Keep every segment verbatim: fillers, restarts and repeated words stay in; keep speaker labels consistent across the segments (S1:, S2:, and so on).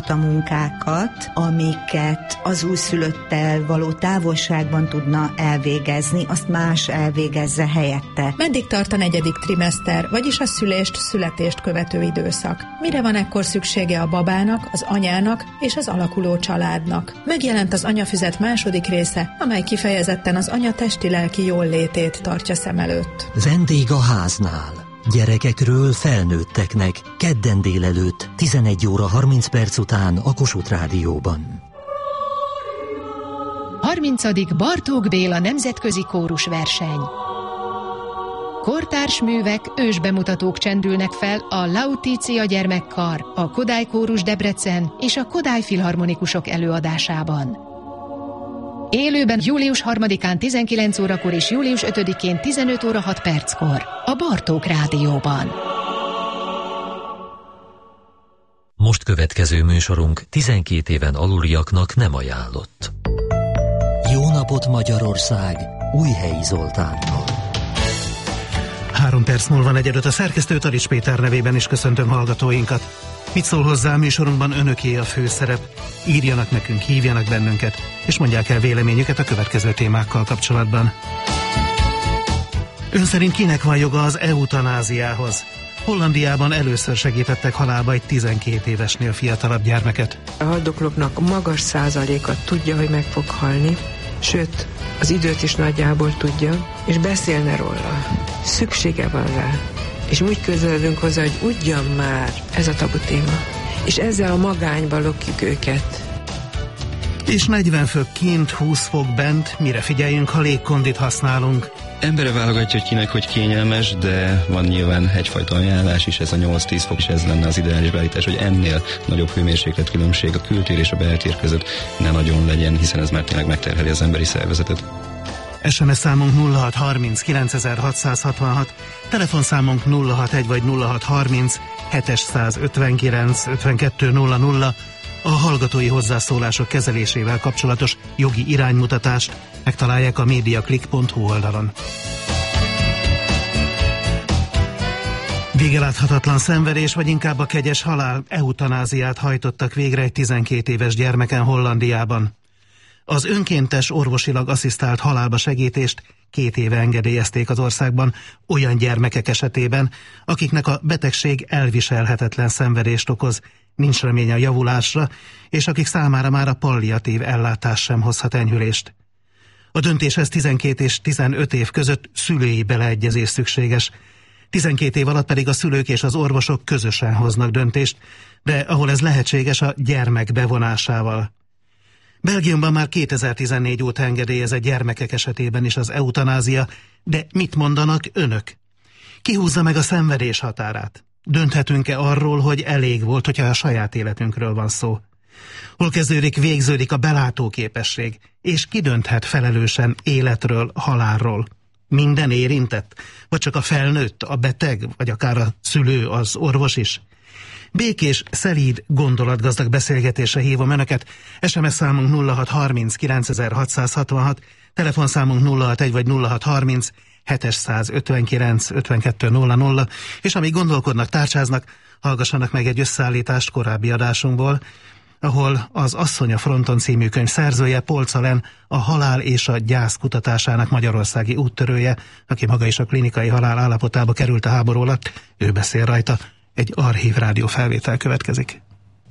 S1: azokat a munkákat, amiket az újszülöttel való távolságban tudna elvégezni, azt más elvégezze helyette.
S2: Meddig tart a negyedik trimester, vagyis a szülést, születést követő időszak? Mire van ekkor szüksége a babának, az anyának és az alakuló családnak? Megjelent az Anyafüzet második része, amely kifejezetten az anya testi-lelki jóllétét tartja szem előtt.
S3: Vendég a háznál. Gyerekekről felnőtteknek. Kedden délelőtt, tizenegy óra harminc perc után a Kossuth Rádióban.
S4: harmincadik Bartók Béla nemzetközi kórusverseny. Kortárs művek, ősbemutatók csendülnek fel a Lautitia gyermekkar, a Kodály Kórus Debrecen és a Kodály Filharmonikusok előadásában. Élőben július harmadikán tizenkilenc órakor és július ötödikén tizenöt óra hat perckor a Bartók Rádióban.
S3: Most következő műsorunk tizenkét éven aluliaknak nem ajánlott. Jó napot Magyarország! Újhelyi Zoltánnal.
S5: Három perc múlva negyedöt a szerkesztő Tarics Péter nevében is köszöntöm hallgatóinkat. Mit szól hozzá műsorunkban önöké a főszerep? Írjanak nekünk, hívjanak bennünket, és mondják el véleményüket a következő témákkal kapcsolatban. Ön szerint kinek van joga az eutanáziához? Hollandiában először segítettek halálba egy tizenkét évesnél fiatalabb gyermeket.
S6: A haldoklóknak magas százaléka tudja, hogy meg fog halni, sőt, az időt is nagyjából tudja, és beszélne róla. Szüksége van rá. És úgy közeledünk hozzá, hogy ugyan már ez a tabu téma. És ezzel a magányba lokjuk őket.
S5: És negyven fok kint, húsz fok bent, mire figyeljünk, ha légkondit használunk.
S7: Embere válogatja, hogy kinek hogy kényelmes, de van nyilván egyfajta ajánlás is, ez a nyolc-tíz fok, és ez lenne az ideális beállítás, hogy ennél nagyobb hőmérséklet különbség a kültér és a beltér között ne nagyon legyen, hiszen ez már tényleg megterheli az emberi szervezetet.
S5: es em es számunk nulla hat harminc kilencezer-hatszázhatvanhat, telefonszámunk nulla hatvanegy vagy nulla hat harminc hetszázötvenkilenc ötvenkettő nulla nulla. A hallgatói hozzászólások kezelésével kapcsolatos jogi iránymutatást megtalálják a mediaclick pont hu oldalon. Végeláthatatlan szenvedés, vagy inkább a kegyes halál, eutanáziát hajtottak végre egy tizenkét éves gyermeken Hollandiában. Az önkéntes orvosilag asszisztált halálba segítést két éve engedélyezték az országban olyan gyermekek esetében, akiknek a betegség elviselhetetlen szenvedést okoz, nincs remény a javulásra, és akik számára már a palliatív ellátás sem hozhat enyhülést. A döntéshez tizenkét és tizenöt év között szülői beleegyezés szükséges. tizenkét év alatt pedig a szülők és az orvosok közösen hoznak döntést, de ahol ez lehetséges, a gyermek bevonásával. Belgiumban már kétezer-tizennégy óta engedélyezett gyermekek esetében is az eutanázia, de mit mondanak önök? Ki húzza meg a szenvedés határát? Dönthetünk-e arról, hogy elég volt, hogyha a saját életünkről van szó? Hol kezdődik, végződik a belátóképesség, és ki dönthet felelősen életről, halálról? Minden érintett? Vagy csak a felnőtt, a beteg, vagy akár a szülő, az orvos is? Békés, szelíd, gondolatgazdag beszélgetésre hívom önöket. es em es számunk nulla hat harminc kilencezer-hatszázhatvanhat, telefonszámunk nulla hatvanegy vagy nulla hat harminc hetszázötvenkilenc ötvenkettő nulla nulla, és amíg gondolkodnak, tárcsáznak, hallgassanak meg egy összeállítást korábbi adásunkból, ahol az Asszony a fronton című könyv szerzője, Polczalen, a halál és a gyász kutatásának magyarországi úttörője, aki maga is a klinikai halál állapotába került a háború alatt, ő beszél rajta. Egy archív rádió felvétel következik.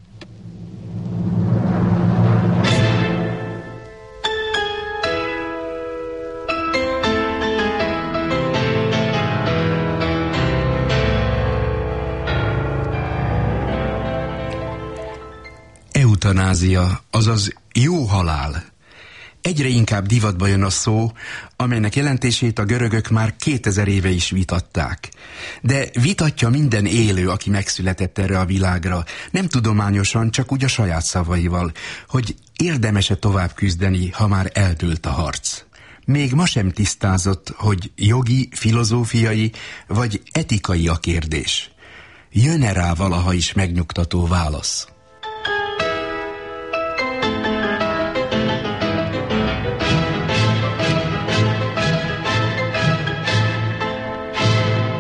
S8: Eutanázia, azaz jó halál. Egyre inkább divatba jön a szó, amelynek jelentését a görögök már kétezer éve is vitatták. De vitatja minden élő, aki megszületett erre a világra, nem tudományosan, csak úgy a saját szavaival, hogy érdemes-e tovább küzdeni, ha már eldőlt a harc. Még ma sem tisztázott, hogy jogi, filozófiai vagy etikai a kérdés. Jön-e rá valaha is megnyugtató válasz?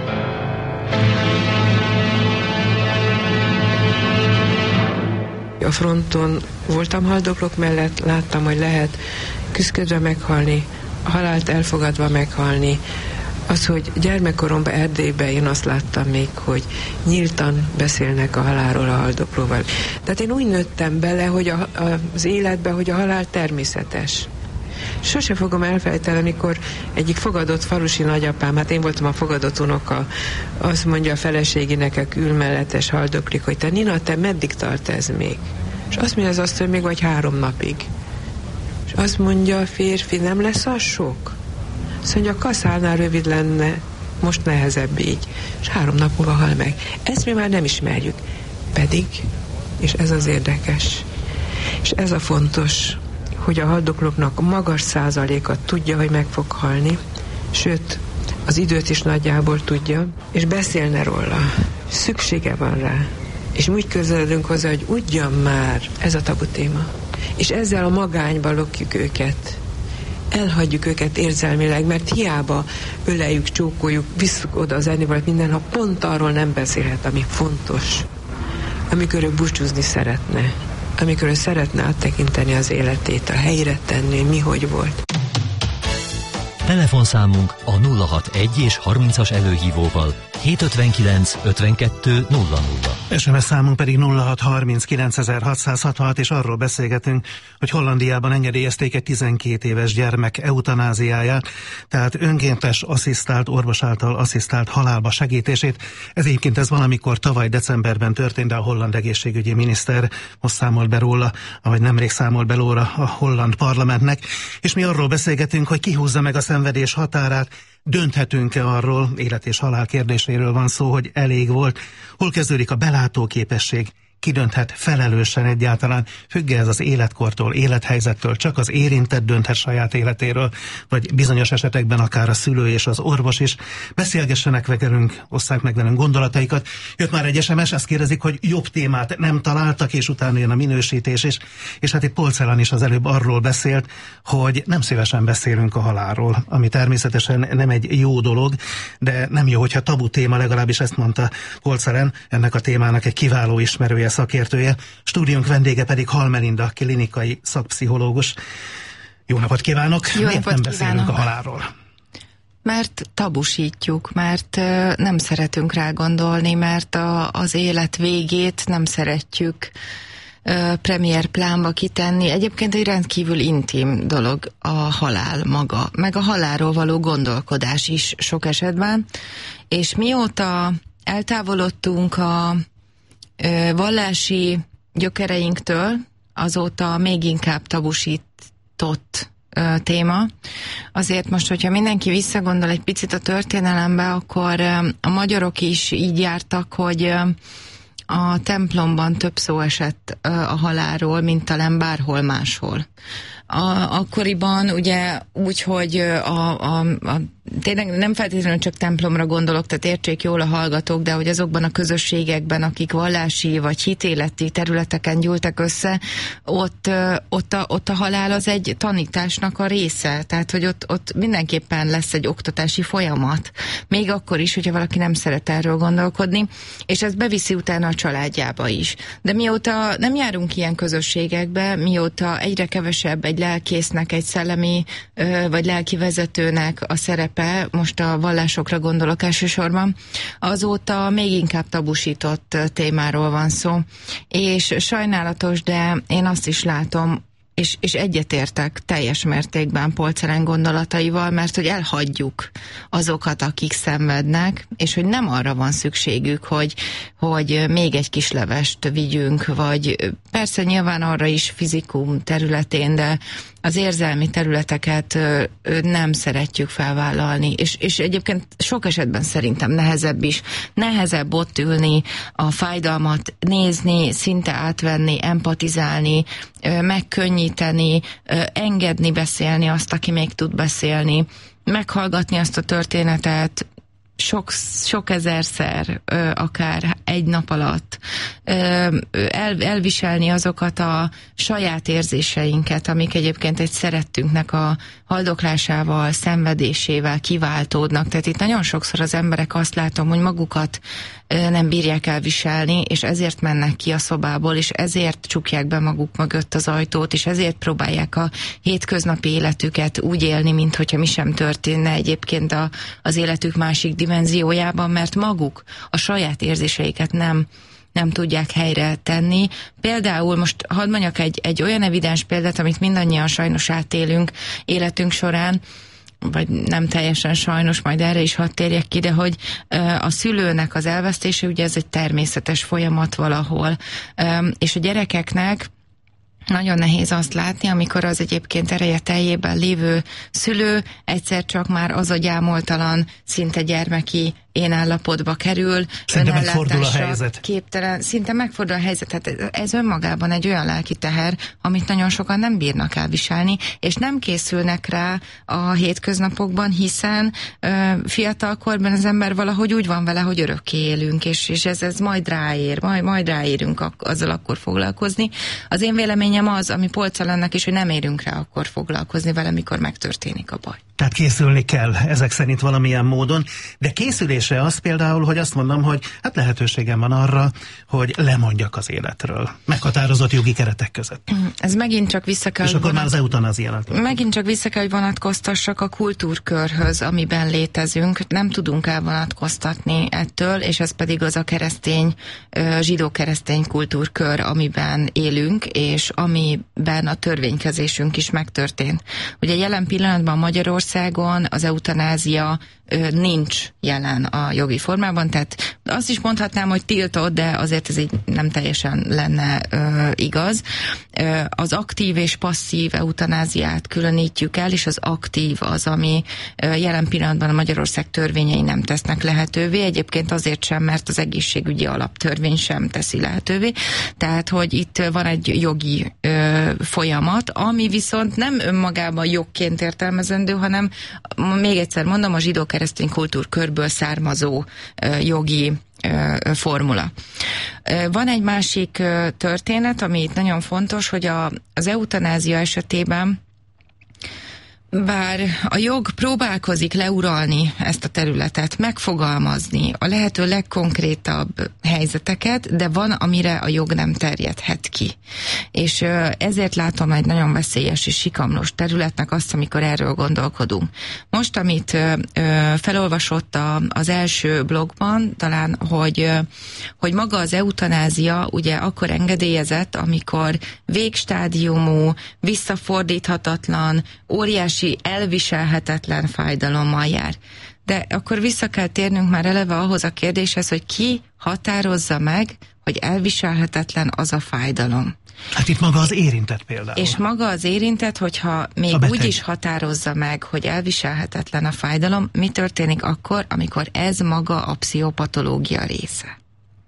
S6: A fronton voltam haldoklók mellett, láttam, hogy lehet küszködve meghalni, a halált elfogadva meghalni. Az, hogy gyermekkoromban Erdélyben én azt láttam még, hogy nyíltan beszélnek a halálról a haldoklóval. Tehát én úgy nőttem bele, hogy a, a, az életbe, hogy a halál természetes. Sose fogom elfelejteni, amikor egyik fogadott falusi nagyapám, hát én voltam a fogadott unoka, azt mondja a feleségének, aki ül mellettes haldoklik, hogy te Nina, te meddig tart ez még? És azt mondja az azt, hogy még vagy három napig. És azt mondja a férfi, nem lesz az sok? Azt mondja, a kaszálnál rövid lenne, most nehezebb így. És három nap múlva hal meg. Ezt mi már nem ismerjük. Pedig, és ez az érdekes, és ez a fontos, hogy a haldoklóknak magas százaléka tudja, hogy meg fog halni, sőt, az időt is nagyjából tudja, és beszélne róla. Szüksége van rá. És úgy közeledünk hozzá, hogy ugyan már ez a tabu téma. És ezzel a magányba lokjuk őket. Elhagyjuk őket érzelmileg, mert hiába öleljük, csókoljuk, visszük oda az ennivalót minden, ha pont arról nem beszélhet, ami fontos. Amikor ő búcsúzni szeretne. Amikor ő szeretne áttekinteni az életét, a helyre tenni, mi hogy volt.
S3: Telefonszámunk a nulla hatvanegy és harmincas előhívóval hétszázötvenkilenc ötvenkettő nulla nulla.
S5: es em es számunk pedig nulla hat harminc kilencezer-hatszázhatvanhat, és arról beszélgetünk, hogy Hollandiában engedélyezték egy tizenkét éves gyermek eutanáziáját, tehát önkéntes, asszisztált, orvos által asszisztált halálba segítését. Ez egyébként ez valamikor tavaly decemberben történt, de a holland egészségügyi miniszter most számolt be róla, ahogy nemrég számolt be róla a holland parlamentnek, és mi arról beszélgetünk, hogy ki húzza meg a szenvedés határát. Dönthetünk-e arról, élet és halál kérdéséről van szó, hogy elég volt? Hol kezdődik a belátóképesség? Ki dönthet felelősen egyáltalán? Függ ez az életkortól, élethelyzettől, csak az érintett dönthet saját életéről, vagy bizonyos esetekben akár a szülő és az orvos is. Beszélgessenek velünk, osszák meg velünk gondolataikat. Jött már egy es em es, ezt kérdezik, hogy jobb témát nem találtak, és utána jön a minősítés is. És hát itt Polcelan is az előbb arról beszélt, hogy nem szívesen beszélünk a halálról, ami természetesen nem egy jó dolog, de nem jó, hogyha tabu téma, legalábbis ezt mondta Polcelan, ennek a témának egy kiváló ismerője, szakértője. Stúdiónk vendége pedig Hall Melinda, klinikai szakpszichológus. Jó napot kívánok!
S9: Jó
S5: Miért
S9: napot
S5: nem beszélünk
S9: kívánok.
S5: a halálról?
S9: Mert tabusítjuk, mert uh, nem szeretünk rá gondolni, mert a, az élet végét nem szeretjük uh, premier plánba kitenni. Egyébként egy rendkívül intim dolog a halál maga, meg a halálról való gondolkodás is sok esetben. És mióta eltávolodtunk a vallási gyökereinktől, azóta még inkább tabusított ö, téma. Azért most, hogyha mindenki visszagondol egy picit a történelembe, akkor ö, a magyarok is így jártak, hogy ö, a templomban több szó esett ö, a halálról, mint talán bárhol máshol. A, akkoriban ugye úgy, hogy a, a, a tényleg nem feltétlenül csak templomra gondolok, tehát értsék jól a hallgatók, de hogy azokban a közösségekben, akik vallási vagy hitéleti területeken gyűltek össze, ott, ott, a, ott a halál az egy tanításnak a része, tehát hogy ott, ott mindenképpen lesz egy oktatási folyamat, még akkor is, hogyha valaki nem szeret erről gondolkodni, és ez beviszi utána a családjába is. De mióta nem járunk ilyen közösségekbe, mióta egyre kevesebb egy lelkésznek, egy szellemi vagy lelki vezetőnek a szerep, most a vallásokra gondolok elsősorban, azóta még inkább tabusított témáról van szó. És sajnálatos, de én azt is látom, és, és egyetértek teljes mértékben Polcelan gondolataival, mert hogy elhagyjuk azokat, akik szenvednek, és hogy nem arra van szükségük, hogy, hogy még egy kis levest vigyünk, vagy persze nyilván arra is fizikum területén, de az érzelmi területeket nem szeretjük felvállalni, és, és egyébként sok esetben szerintem nehezebb is. Nehezebb ott ülni, a fájdalmat nézni, szinte átvenni, empatizálni, megkönnyíteni, engedni beszélni azt, aki még tud beszélni, meghallgatni azt a történetet, sok, sok ezerszer, ö, akár egy nap alatt, ö, el, elviselni azokat a saját érzéseinket, amik egyébként egy szerettünknek a haldoklásával, szenvedésével kiváltódnak. Tehát itt nagyon sokszor az emberek azt látom, hogy magukat nem bírják elviselni, és ezért mennek ki a szobából, és ezért csukják be maguk mögött az ajtót, és ezért próbálják a hétköznapi életüket úgy élni, minthogyha mi sem történne egyébként a, az életük másik dimenziójában, mert maguk a saját érzéseiket nem nem tudják helyre tenni. Például most hadd mondjak egy, egy olyan evidens példát, amit mindannyian sajnos átélünk életünk során, vagy nem teljesen sajnos, majd erre is hadd térjek ki, de hogy a szülőnek az elvesztése, ugye ez egy természetes folyamat valahol, és a gyerekeknek nagyon nehéz azt látni, amikor az egyébként ereje teljében lévő szülő egyszer csak már az a gyámoltalan, szinte gyermeki én állapotba kerül,
S5: szinte megfordul a helyzet.
S9: Képtelen, szinte megfordul a helyzet. Hát ez önmagában egy olyan lelki teher, amit nagyon sokan nem bírnak elviselni, és nem készülnek rá a hétköznapokban, hiszen ö, fiatalkorban az ember valahogy úgy van vele, hogy örökké élünk, és, és ez, ez majd ráér, majd, majd ráérünk ak- azzal akkor foglalkozni. Az én véleményem az, ami polccal ennek is, hogy nem érünk rá akkor foglalkozni vele, mikor megtörténik a baj.
S5: Tehát készülni kell ezek szerint valamilyen módon, de készülése az például, hogy azt mondom, hogy hát lehetőségem van arra, hogy lemondjak az életről. Meghatározott jogi keretek között.
S9: Ez megint csak vissza kell...
S5: És akkor vonat... már az eutanázia.
S9: Megint csak vissza kell, hogy vonatkoztassak a kultúrkörhöz, amiben létezünk. Nem tudunk elvonatkoztatni ettől, és ez pedig az a keresztény, zsidó-keresztény kultúrkör, amiben élünk, és amiben a törvénykezésünk is megtörtént. Ugye jelen pillanatban Magyarországon az eutanázia nincs jelen a jogi formában, tehát azt is mondhatnám, hogy tiltott, de azért ez így nem teljesen lenne ö, igaz. Ö, az aktív és passzív eutanáziát különítjük el, és az aktív az, ami ö, jelen pillanatban a Magyarország törvényei nem tesznek lehetővé, egyébként azért sem, mert az egészségügyi alaptörvény sem teszi lehetővé, tehát, hogy itt van egy jogi ö, folyamat, ami viszont nem önmagában jogként értelmezendő, hanem még egyszer mondom, a zsidó keresztény kultúrkörből származó uh, jogi uh, formula. Uh, van egy másik uh, történet, ami itt nagyon fontos, hogy a, az eutanázia esetében bár a jog próbálkozik leuralni ezt a területet, megfogalmazni a lehető legkonkrétabb helyzeteket, de van, amire a jog nem terjedhet ki. És ezért látom egy nagyon veszélyes és sikamlós területnek azt, amikor erről gondolkodunk. Most, amit felolvasott az első blogban, talán, hogy, hogy maga az eutanázia ugye akkor engedélyezett, amikor végstádiumú, visszafordíthatatlan, óriási elviselhetetlen fájdalommal jár. De akkor vissza kell térnünk már eleve ahhoz a kérdéshez, hogy ki határozza meg, hogy elviselhetetlen az a fájdalom.
S5: Hát itt maga az érintett például.
S9: És maga az érintett, hogyha még úgy is határozza meg, hogy elviselhetetlen a fájdalom, mi történik akkor, amikor ez maga a pszichopatológia része.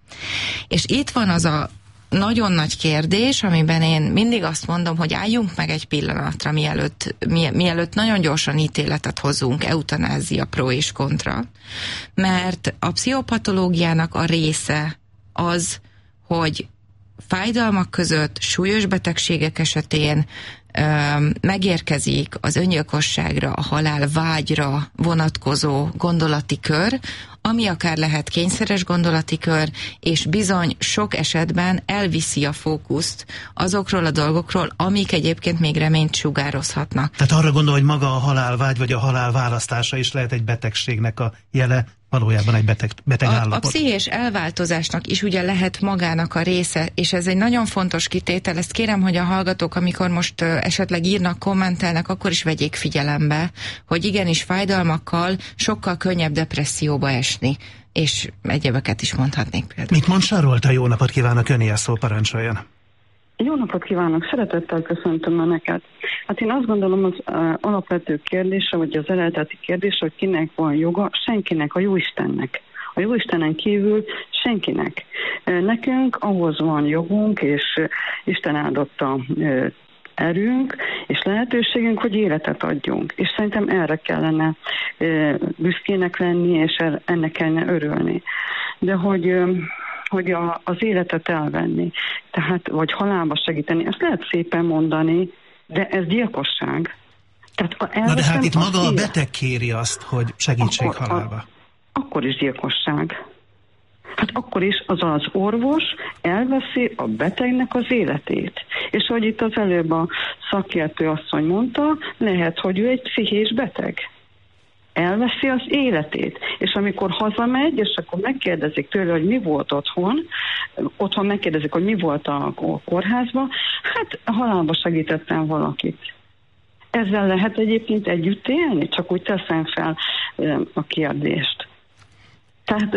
S9: És itt van az a nagyon nagy kérdés, amiben én mindig azt mondom, hogy álljunk meg egy pillanatra, mielőtt, mielőtt nagyon gyorsan ítéletet hozunk, eutanázia pro és kontra, mert a pszichopatológiának a része az, hogy fájdalmak között, súlyos betegségek esetén ö, megérkezik az öngyilkosságra, a halál vágyra vonatkozó gondolati kör, ami akár lehet kényszeres gondolati kör, és bizony sok esetben elviszi a fókuszt azokról a dolgokról, amik egyébként még reményt sugározhatnak.
S5: Tehát arra gondol, hogy maga a halálvágy, vagy a halál választása is lehet egy betegségnek a jele, valójában egy beteg, beteg
S9: a,
S5: állapot.
S9: A pszichés elváltozásnak is ugye lehet magának a része, és ez egy nagyon fontos kitétel, ezt kérem, hogy a hallgatók, amikor most uh, esetleg írnak, kommentelnek, akkor is vegyék figyelembe, hogy igenis fájdalmakkal sokkal könnyebb depresszióba esni, és egyebeket is mondhatnék például.
S5: Mit mond Sarolta? Jó napot kívánok, öné a szó, parancsoljon.
S10: Jó napot kívánok, szeretettel köszöntöm Önöket. Hát én azt gondolom, az uh, alapvető kérdése, vagy az eredeti kérdés, hogy kinek van joga, senkinek, a Jóistennek. A Jóistenen kívül senkinek. Uh, nekünk ahhoz van jogunk, és uh, Isten áldotta uh, erőnk, és lehetőségünk, hogy életet adjunk. És szerintem erre kellene uh, büszkének lenni, és er, ennek kellene örülni. De hogy... Uh, hogy a, az életet elvenni, tehát, vagy halálba segíteni, ezt lehet szépen mondani, de ez gyilkosság. Tehát
S5: Na de hát itt maga a beteg kéri azt, hogy segítség
S10: akkor,
S5: halálba.
S10: A, akkor is gyilkosság. Hát akkor is az az orvos elveszi a betegnek az életét. És ahogy itt az előbb a szakértő asszony mondta, lehet, hogy ő egy pszichés beteg. Elveszi az életét. És amikor hazamegy, és akkor megkérdezik tőle, hogy mi volt otthon, otthon megkérdezik, hogy mi volt a kórházban, hát halálba segítettem valakit. Ezzel lehet egyébként együtt élni? Csak úgy teszem fel a kérdést. Tehát...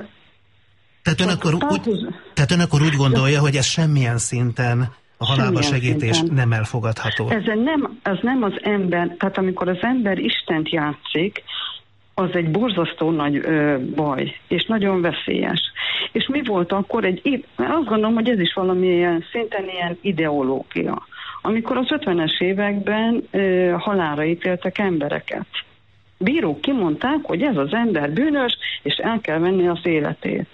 S5: Tehát ön, akkor úgy, tehát ön akkor úgy gondolja, hogy ez semmilyen szinten a halálba segítés szinten nem elfogadható.
S10: Ez nem, ez nem az ember, tehát amikor az ember Istent játszik, az egy borzasztó nagy ö, baj, és nagyon veszélyes. És mi volt akkor egy, azt gondolom, hogy ez is valamilyen szinten ilyen ideológia. Amikor az ötvenes években ö, halálra ítéltek embereket. Bírók kimondták, hogy ez az ember bűnös, és el kell venni az életét.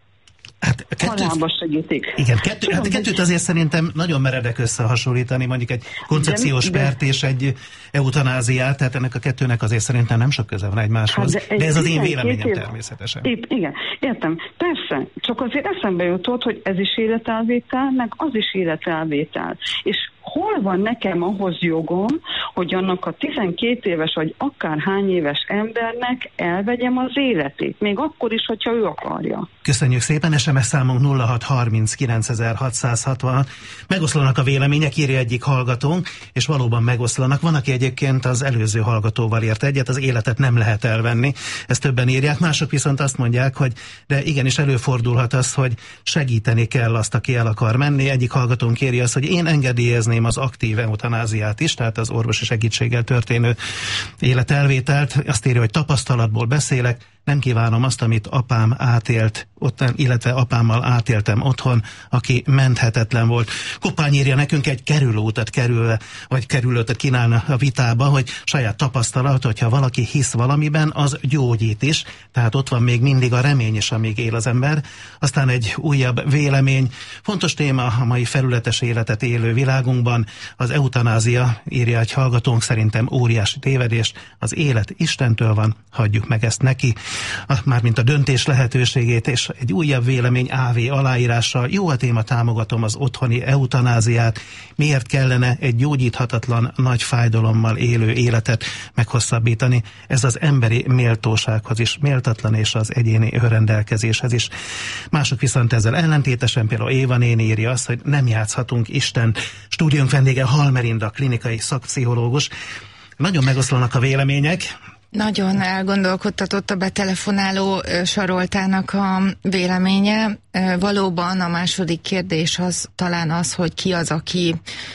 S5: Hát
S10: halálba segítik.
S5: Igen, kettő, hát a kettőt azért szerintem nagyon meredek összehasonlítani, mondjuk egy koncepciós de, pert és egy eutanáziát, tehát ennek a kettőnek azért szerintem nem sok köze van egymáshoz, hát de, de ez az én véleményem év, természetesen.
S10: Épp, igen, értem, persze, csak azért eszembe jutott, hogy ez is életelvétel, meg az is életelvétel. És hol van nekem ahhoz jogom, hogy annak a tizenkét éves vagy akár hány éves embernek elvegyem az életét, még akkor is, hogyha ő akarja.
S5: Köszönjük szépen, es em es számunk nulla hat harminc kilencezer-hatszázhatvan. Megoszlanak a vélemények, írja egyik hallgatónk, és valóban megoszlanak. Van, aki egyébként az előző hallgatóval ért egyet, az életet nem lehet elvenni. Ezt többen írják, mások viszont azt mondják, hogy de igenis előfordulhat az, hogy segíteni kell azt, aki el akar menni. Egyik hallgatónk kéri azt, hogy én engedélyezném az aktív eutanáziát is, tehát az orvosi segítséggel történő életelvételt. Azt írja, hogy tapasztalatból beszélek, nem kívánom azt, amit apám átélt, ott, illetve apámmal átéltem otthon, aki menthetetlen volt. Koppány írja nekünk egy kerülőutat kerülve, vagy kerülőt kínálna a vitába, hogy saját tapasztalat, hogyha valaki hisz valamiben, az gyógyít is, tehát ott van még mindig a remény is, amíg él az ember. Aztán egy újabb vélemény. Fontos téma a mai felületes életet élő világunkban. Az eutanázia, írja egy hallgatónk, szerintem óriási tévedés. Az élet Istentől van, hagyjuk meg ezt neki. Mármint a döntés lehetőségét, és egy újabb vélemény á vé aláírással. Jó a téma, támogatom az otthoni eutanáziát. Miért kellene egy gyógyíthatatlan, nagy fájdalommal élő életet meghosszabbítani? Ez az emberi méltósághoz is méltatlan, és az egyéni önrendelkezéshez is. Mások viszont ezzel ellentétesen, például Éva néni írja azt, hogy nem játszhatunk Isten. Stúdiónk vendége Halmerinda, klinikai szakpszichológus. Nagyon megoszlanak a vélemények.
S9: Nagyon elgondolkodtatott a betelefonáló Saroltának a véleménye. Valóban a második kérdés az talán az, hogy ki az, aki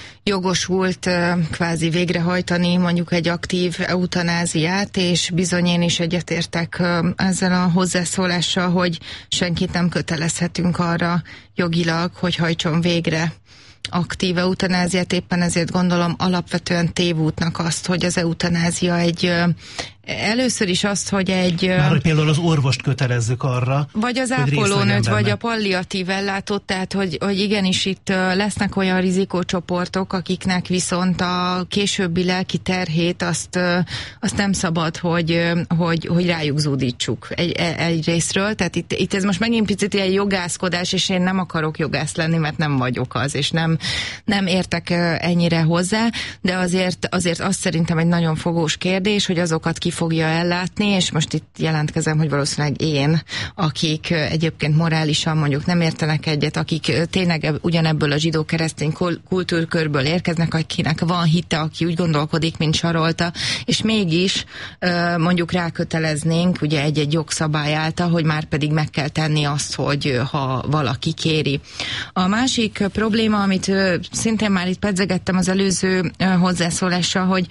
S9: jogosult kvázi végrehajtani mondjuk egy aktív eutanáziát, és bizony én is egyetértek ezzel a hozzászólással, hogy senkit nem kötelezhetünk arra jogilag, hogy hajtson végre aktív eutanáziát, éppen ezért gondolom alapvetően tévútnak azt, hogy az eutanázia egy először is azt, hogy egy...
S5: Már hogy például az orvost kötelezzük arra,
S9: vagy az ápolónőt, vagy a palliatív ellátót, tehát hogy, hogy igenis itt lesznek olyan rizikócsoportok, akiknek viszont a későbbi lelki terhét azt, azt nem szabad, hogy, hogy, hogy rájuk zúdítsuk egy, egy részről. Tehát itt, itt ez most megint picit ilyen jogászkodás, és én nem akarok jogász lenni, mert nem vagyok az, és nem, nem értek ennyire hozzá, de azért, azért azt szerintem egy nagyon fogós kérdés, hogy azokat ki fogja ellátni, és most itt jelentkezem, hogy valószínűleg én, akik egyébként morálisan mondjuk nem értenek egyet, akik tényleg ugyanebből a zsidó-keresztény kultúrkörből érkeznek, akinek van hite, aki úgy gondolkodik, mint Sarolta, és mégis mondjuk ráköteleznénk ugye egy-egy jogszabály által, hogy már pedig meg kell tenni azt, hogy ha valaki kéri. A másik probléma, amit szintén már itt pedzegettem az előző hozzászólással, hogy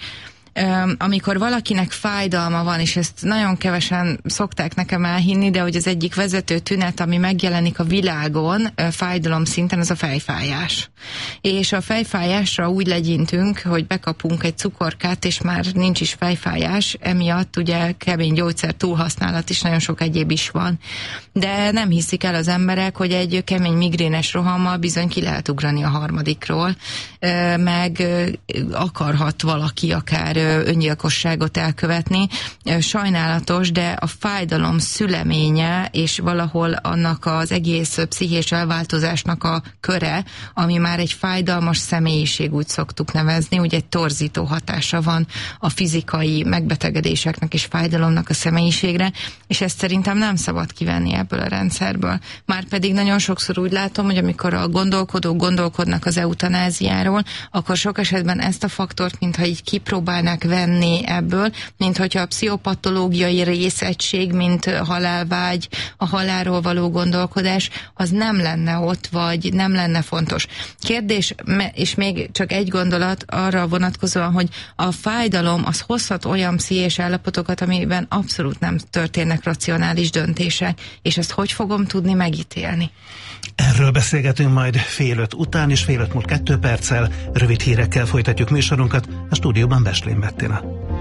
S9: amikor valakinek fájdalma van, és ezt nagyon kevesen szokták nekem elhinni, de hogy az egyik vezető tünet, ami megjelenik a világon fájdalom szinten, az a fejfájás. És a fejfájásra úgy legyintünk, hogy bekapunk egy cukorkát, és már nincs is fejfájás, emiatt ugye kemény gyógyszer túlhasználat is, nagyon sok egyéb is van. De nem hiszik el az emberek, hogy egy kemény migrénes rohammal bizony ki lehet ugrani a harmadikról, meg akarhat valaki akár öngyilkosságot elkövetni. Sajnálatos, de a fájdalom szüleménye, és valahol annak az egész pszichés elváltozásnak a köre, ami már egy fájdalmas személyiség, úgy szoktuk nevezni, ugye egy torzító hatása van a fizikai megbetegedéseknek és fájdalomnak a személyiségre, és ezt szerintem nem szabad kivenni ebből a rendszerből. Márpedig nagyon sokszor úgy látom, hogy amikor a gondolkodók gondolkodnak az eutanáziáról, akkor sok esetben ezt a faktort, mintha így kipróbálnák venni ebből, mint hogyha a pszichopatológiai részegység, mint halálvágy, a halálról való gondolkodás, az nem lenne ott, vagy nem lenne fontos. Kérdés, és még csak egy gondolat arra vonatkozóan, hogy a fájdalom az hozhat olyan pszichés állapotokat, amiben abszolút nem történnek racionális döntések, és ezt hogy fogom tudni megítélni?
S5: Erről beszélgetünk majd fél öt után, és fél öt múlt kettő perccel, rövid hírekkel folytatjuk műsorunkat, a stúdióban Beslén Bettina.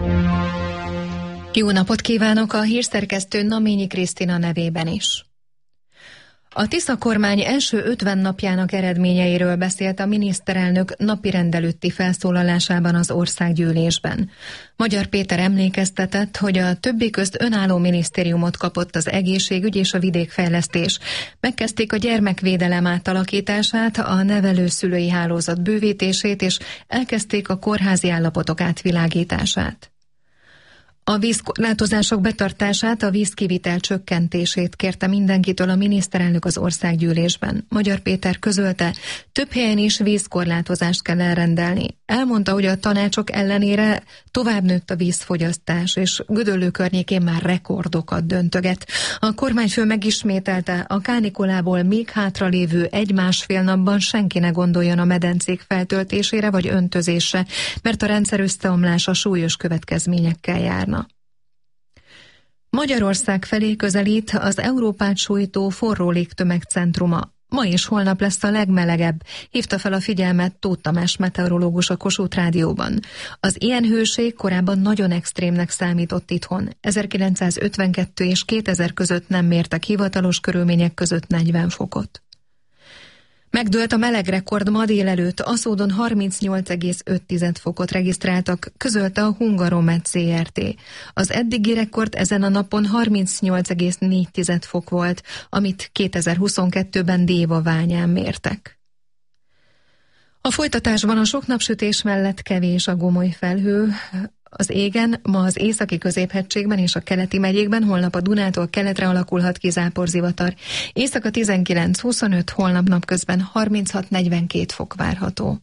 S2: Jó napot kívánok a hírszerkesztő Naményi Krisztina nevében is. A Tisza kormány első ötven napjának eredményeiről beszélt a miniszterelnök napirend előtti felszólalásában az országgyűlésben. Magyar Péter emlékeztetett, hogy a többi közt önálló minisztériumot kapott az egészségügy és a vidékfejlesztés. Megkezdték a gyermekvédelem átalakítását, a nevelőszülői hálózat bővítését, és elkezdték a kórházi állapotok átvilágítását. A vízkorlátozások betartását, a vízkivitel csökkentését kérte mindenkitől a miniszterelnök az országgyűlésben. Magyar Péter közölte, több helyen is vízkorlátozást kell elrendelni. Elmondta, hogy a tanácsok ellenére tovább nőtt a vízfogyasztás, és Gödöllő környékén már rekordokat döntöget. A kormányfő megismételte, a kánikolából még hátralévő egy-másfél napban senki ne gondoljon a medencék feltöltésére vagy öntözésre, mert a rendszer összeomlása súlyos következményekkel járna. Magyarország felé közelít az Európát sújtó forró légtömegcentruma. Ma és holnap lesz a legmelegebb, hívta fel a figyelmet Tóth Tamás meteorológus a Kossuth Rádióban. Az ilyen hőség korábban nagyon extrémnek számított itthon. ezerkilencszázötvenkettő és kétezer között nem mértek hivatalos körülmények között negyven fokot. Megdőlt a melegrekord ma délelőtt, Aszódon harmincnyolc egész öt fokot regisztráltak, közölte a Hungaromet zé er té. Az eddigi rekord ezen a napon harmincnyolc egész négy fok volt, amit kétezer-huszonkettőben Déva-Ványán mértek. A folytatásban a sok napsütés mellett kevés a gomoly felhő az égen, ma az északi középhegységben és a keleti megyékben, holnap a Dunától keletre alakulhat ki záporzivatar. Éjszaka tizenkilenc huszonöt, holnap napközben harminchat negyvenkét fok várható.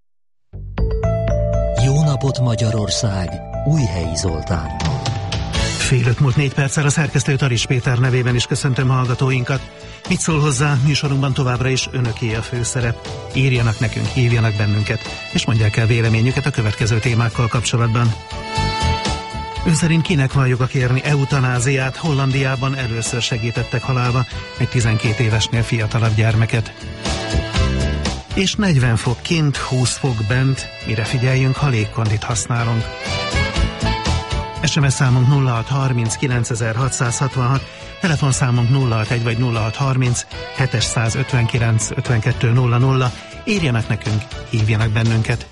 S3: Jó napot Magyarország! Újhelyi Zoltánnal.
S5: Fél öt múlt négy perccel a szerkesztő Taris Péter nevében is köszöntöm hallgatóinkat. Mit szól hozzá, műsorunkban továbbra is önöké a főszerep. Írjanak nekünk, hívjanak bennünket, és mondják el véleményüket a következő témákkal kapcsolatban. Ön szerint kinek van joga kérni eutanáziát? Hollandiában először segítettek halálba egy tizenkét évesnél fiatalabb gyermeket. És negyven fok kint, húsz fok bent, mire figyeljünk, ha légkondit használunk. es em es számunk nulla hat harminc kilencezer-hatszázhatvanhat, telefonszámunk nulla hat egy vagy nulla hat harminc hetszázötvenkilenc ötvenkettő nulla nulla. Írjanak nekünk, hívjanak bennünket.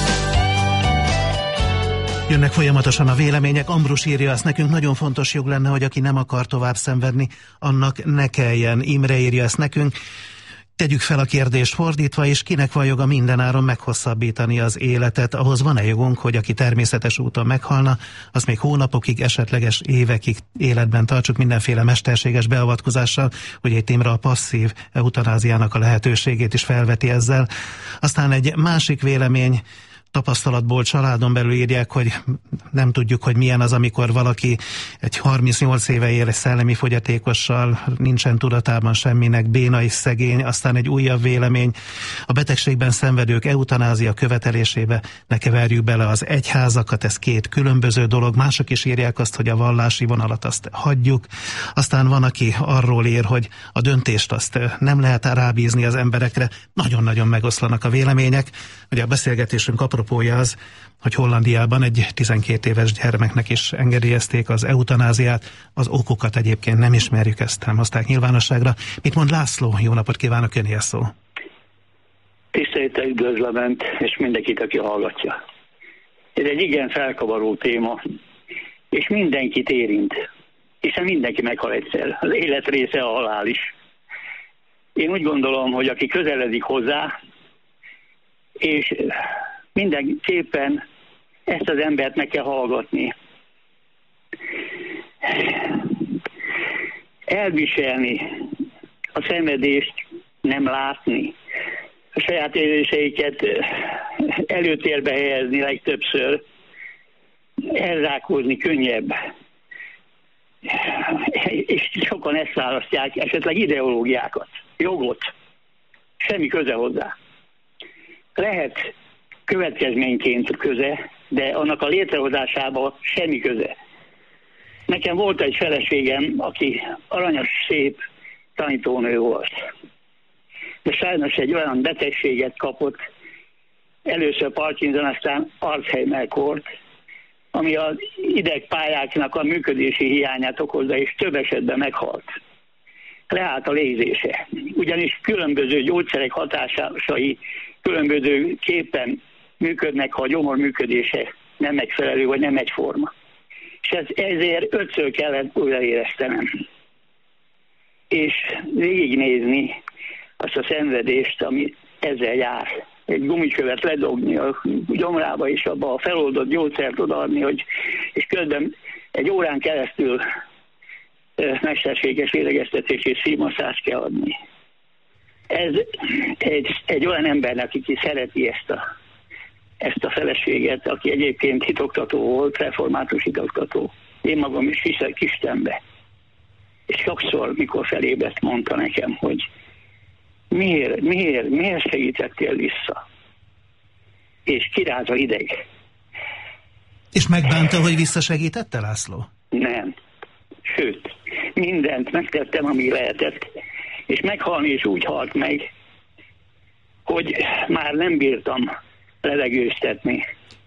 S5: Jönnek folyamatosan a vélemények. Ambrus írja, ezt nekünk nagyon fontos jog lenne, hogy aki nem akar tovább szenvedni, annak ne kelljen. Imre írja ezt nekünk. Tegyük fel a kérdést fordítva, és kinek van joga mindenáron meghosszabbítani az életet? Ahhoz van-e jogunk, hogy aki természetes úton meghalna, az még hónapokig, esetleges évekig életben tartsuk mindenféle mesterséges beavatkozással, hogy egy témra a passzív eutanáziának a lehetőségét is felveti ezzel. Aztán egy másik vélemény, tapasztalatból családon belül írják, hogy nem tudjuk, hogy milyen az, amikor valaki egy harmincnyolc éve él egy szellemi fogyatékossal, nincsen tudatában semminek, béna és szegény. Aztán egy újabb vélemény, a betegségben szenvedők eutanázia követelésébe ne keverjük bele az egyházakat, ez két különböző dolog. Mások is írják azt, hogy a vallási vonalat azt hagyjuk. Aztán van, aki arról ír, hogy a döntést azt nem lehet rábízni az emberekre. Nagyon-nagyon megoszlanak a vélemények. Ugye a beszélgetésünk apropója az, hogy Hollandiában egy tizenkét éves gyermeknek is engedélyezték az eutanáziát. Az okokat egyébként nem ismerjük, ezt nem hozták nyilvánosságra. Mit mond László? Jó napot kívánok, öné a szó.
S11: Tisztelettel üdvözlöm Önt, és mindenkit, aki hallgatja. Ez egy igen felkavaró téma, és mindenkit érint, hiszen mindenki meghal egyszer. Az élet része a halál is. Én úgy gondolom, hogy aki közeledik hozzá, és mindenképpen ezt az embert meg kell hallgatni. Elviselni a szenvedést, nem látni, a saját érzéseiket előtérbe helyezni legtöbbször, elzsákózni könnyebb. És sokan ezt választják, esetleg ideológiákat, jogot. Semmi köze hozzá. Lehet következményként köze, de annak a létrehozásában semmi köze. Nekem volt egy feleségem, aki aranyos, szép tanítónő volt. De sajnos egy olyan betegséget kapott, először Parkinson, aztán Alzheimer-kort, ami az idegpályáknak a működési hiányát okozza, és több esetben meghalt. Leállt a légzése. Ugyanis különböző gyógyszerek hatásai különböző képen működnek, ha a gyomor működése nem megfelelő, vagy nem egyforma. És ez, ezért ötször kellett újraéreztenem. És végignézni azt a szenvedést, ami ezzel jár. Egy gumikövet ledobni a gyomrába, és abba a feloldott gyógyszert odaadni, hogy, és közben egy órán keresztül mesterséges lélegeztetés és szívmasszást kell adni. Ez egy, egy olyan embernek, aki szereti ezt a, ezt a feleséget, aki egyébként hitoktató volt, református hitoktató. Én magam is hiszek Istenbe. És sokszor, mikor felébredt, mondta nekem, hogy miért, miért, miért segítettél vissza? És kiráz a ideg.
S5: És megbánta, hogy visszasegítette, László?
S11: Nem. Sőt, mindent megtettem, ami lehetett. És meghalni is úgy halt meg, hogy már nem bírtam levegőztetni.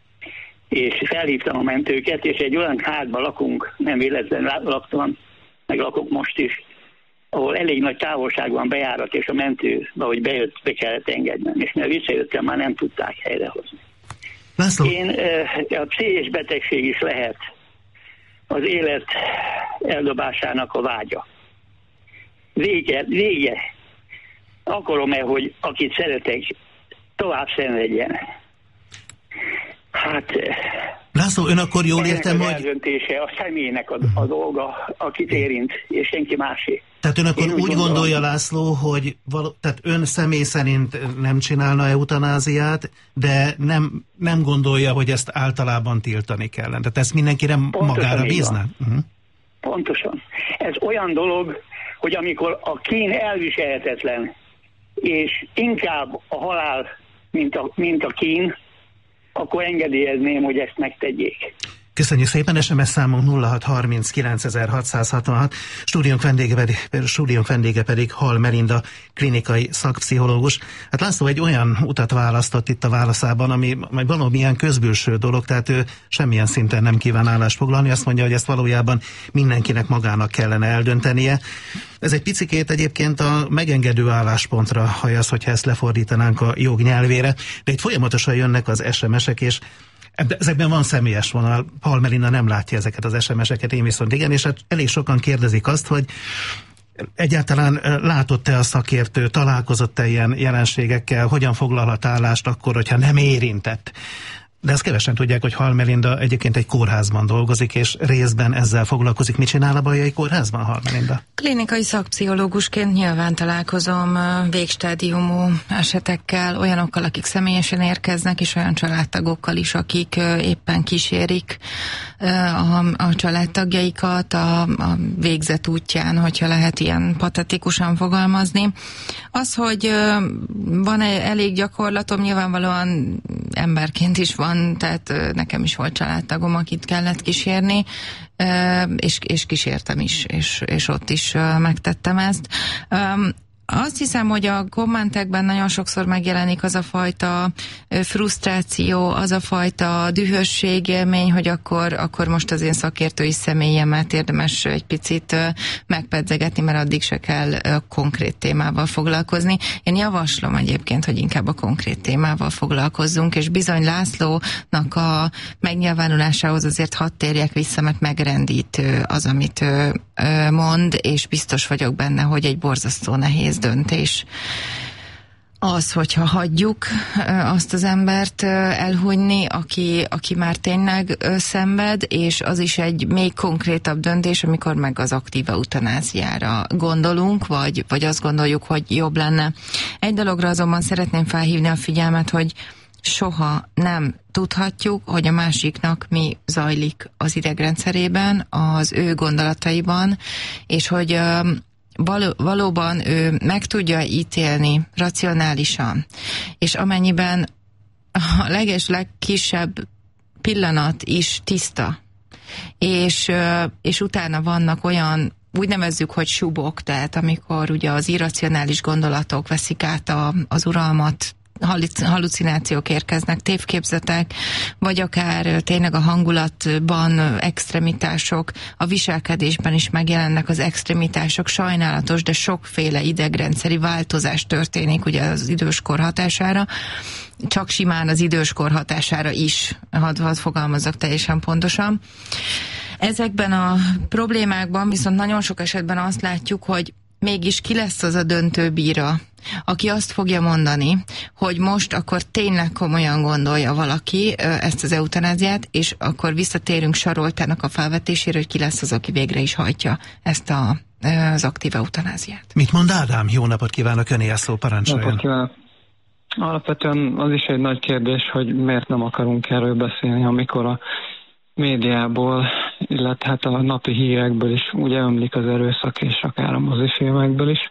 S11: És felhívtam a mentőket, és egy olyan házban lakunk, nem véletlenül laktam, meg lakok most is, ahol elég nagy távolság van bejárat, és a mentő, ahogy bejött, be kellett engednem. És mert visszajöttem, már nem tudták helyrehozni.
S5: László.
S11: Én, a pszichés betegség is lehet az élet eldobásának a vágya. Vége, vége. Akarom-e, hogy akit szeretek, tovább szenvedjen? Hát...
S5: László, ön akkor jól értem, hogy...
S11: Az eldöntése a személynek a, a dolga, akit érint, és senki másé.
S5: Tehát ön akkor
S11: Én
S5: úgy, úgy
S11: gondolom,
S5: gondolja, László, hogy való, tehát ön személy szerint nem csinálna eutanáziát, de nem, nem gondolja, hogy ezt általában tiltani kellene. Tehát ezt mindenkire
S11: Pontosan
S5: magára bízna? Uh-huh.
S11: Pontosan. Ez olyan dolog, hogy amikor a kín elviselhetetlen, és inkább a halál, mint a, mint a kín, akkor engedélyezném, hogy ezt megtegyék.
S5: Köszönjük szépen, es em es számunk nulla hat harminc kilencezer-hatszázhatvanhat, stúdiónk vendége pedig, stúdiónk vendége pedig Hall Melinda, klinikai szakpszichológus. Hát László egy olyan utat választott itt a válaszában, ami majd valamilyen közbülső dolog, tehát ő semmilyen szinten nem kíván állást foglalni, azt mondja, hogy ezt valójában mindenkinek magának kellene eldöntenie. Ez egy picikét egyébként a megengedő álláspontra hajaz, hogyha ezt lefordítanánk a jog nyelvére, de itt folyamatosan jönnek az es em esek, és ezekben van személyes vonal. Hall Melinda nem látja ezeket az es em eseket, én viszont igen, és hát elég sokan kérdezik azt, hogy egyáltalán látott-e a szakértő, találkozott-e ilyen jelenségekkel, hogyan foglalhat állást akkor, hogyha nem érintett. De ezt kevesen tudják, hogy Hall Melinda egyébként egy kórházban dolgozik, és részben ezzel foglalkozik. Mit csinál a Bajai Kórházban, Hall Melinda?
S9: Klinikai szakpszichológusként nyilván találkozom végstádiumú esetekkel, olyanokkal, akik személyesen érkeznek, és olyan családtagokkal is, akik éppen kísérik a, a családtagjaikat a, a végzet útján, hogyha lehet ilyen patetikusan fogalmazni. Az, hogy van elég gyakorlatom, nyilvánvalóan emberként is van, tehát nekem is volt családtagom, akit kellett kísérni, és, és kísértem is, és, és ott is megtettem ezt. azt hiszem, hogy a kommentekben nagyon sokszor megjelenik az a fajta frusztráció, az a fajta dühösség élmény, hogy akkor, akkor most az én szakértői személyemet érdemes egy picit megpedzegetni, mert addig se kell konkrét témával foglalkozni. Én javaslom egyébként, hogy inkább a konkrét témával foglalkozzunk, és bizony Lászlónak a megnyilvánulásához azért hadd térjek vissza, mert megrendítő az, amit ő mond, és biztos vagyok benne, hogy egy borzasztó nehéz döntés az, hogyha hagyjuk azt az embert elhunyni, aki, aki már tényleg szenved, és az is egy még konkrétabb döntés, amikor meg az aktív eutanáziára gondolunk, vagy, vagy azt gondoljuk, hogy jobb lenne. Egy dologra azonban szeretném felhívni a figyelmet, hogy soha nem tudhatjuk, hogy a másiknak mi zajlik az idegrendszerében, az ő gondolataiban, és hogy való, valóban ő meg tudja ítélni racionálisan, és amennyiben a leges legkisebb pillanat is tiszta, és, és utána vannak olyan, úgy nevezzük, hogy subok, tehát amikor ugye az irracionális gondolatok veszik át a, az uralmat, hallucinációk érkeznek, tévképzetek, vagy akár tényleg a hangulatban extremitások, a viselkedésben is megjelennek az extremitások, sajnálatos, de sokféle idegrendszeri változás történik ugye az időskor hatására, csak simán az időskor hatására is, hadd, hadd fogalmazzak teljesen pontosan. Ezekben a problémákban viszont nagyon sok esetben azt látjuk, hogy mégis ki lesz az a döntő bíra, aki azt fogja mondani, hogy most akkor tényleg komolyan gondolja valaki ezt az eutanáziát, és akkor visszatérünk Saroltának a felvetésére, hogy ki lesz az, aki végre is hajtja ezt a, az aktív eutanáziát.
S5: Mit mond Ádám? Jó napot kívánok, öné a szó, parancsoljon.
S12: Napot kívánok. Alapvetően az is egy nagy kérdés, hogy miért nem akarunk erről beszélni, amikor a médiából, illetve hát a napi hírekből is ugye ömlik az erőszak, és akár a mozifilmekből is.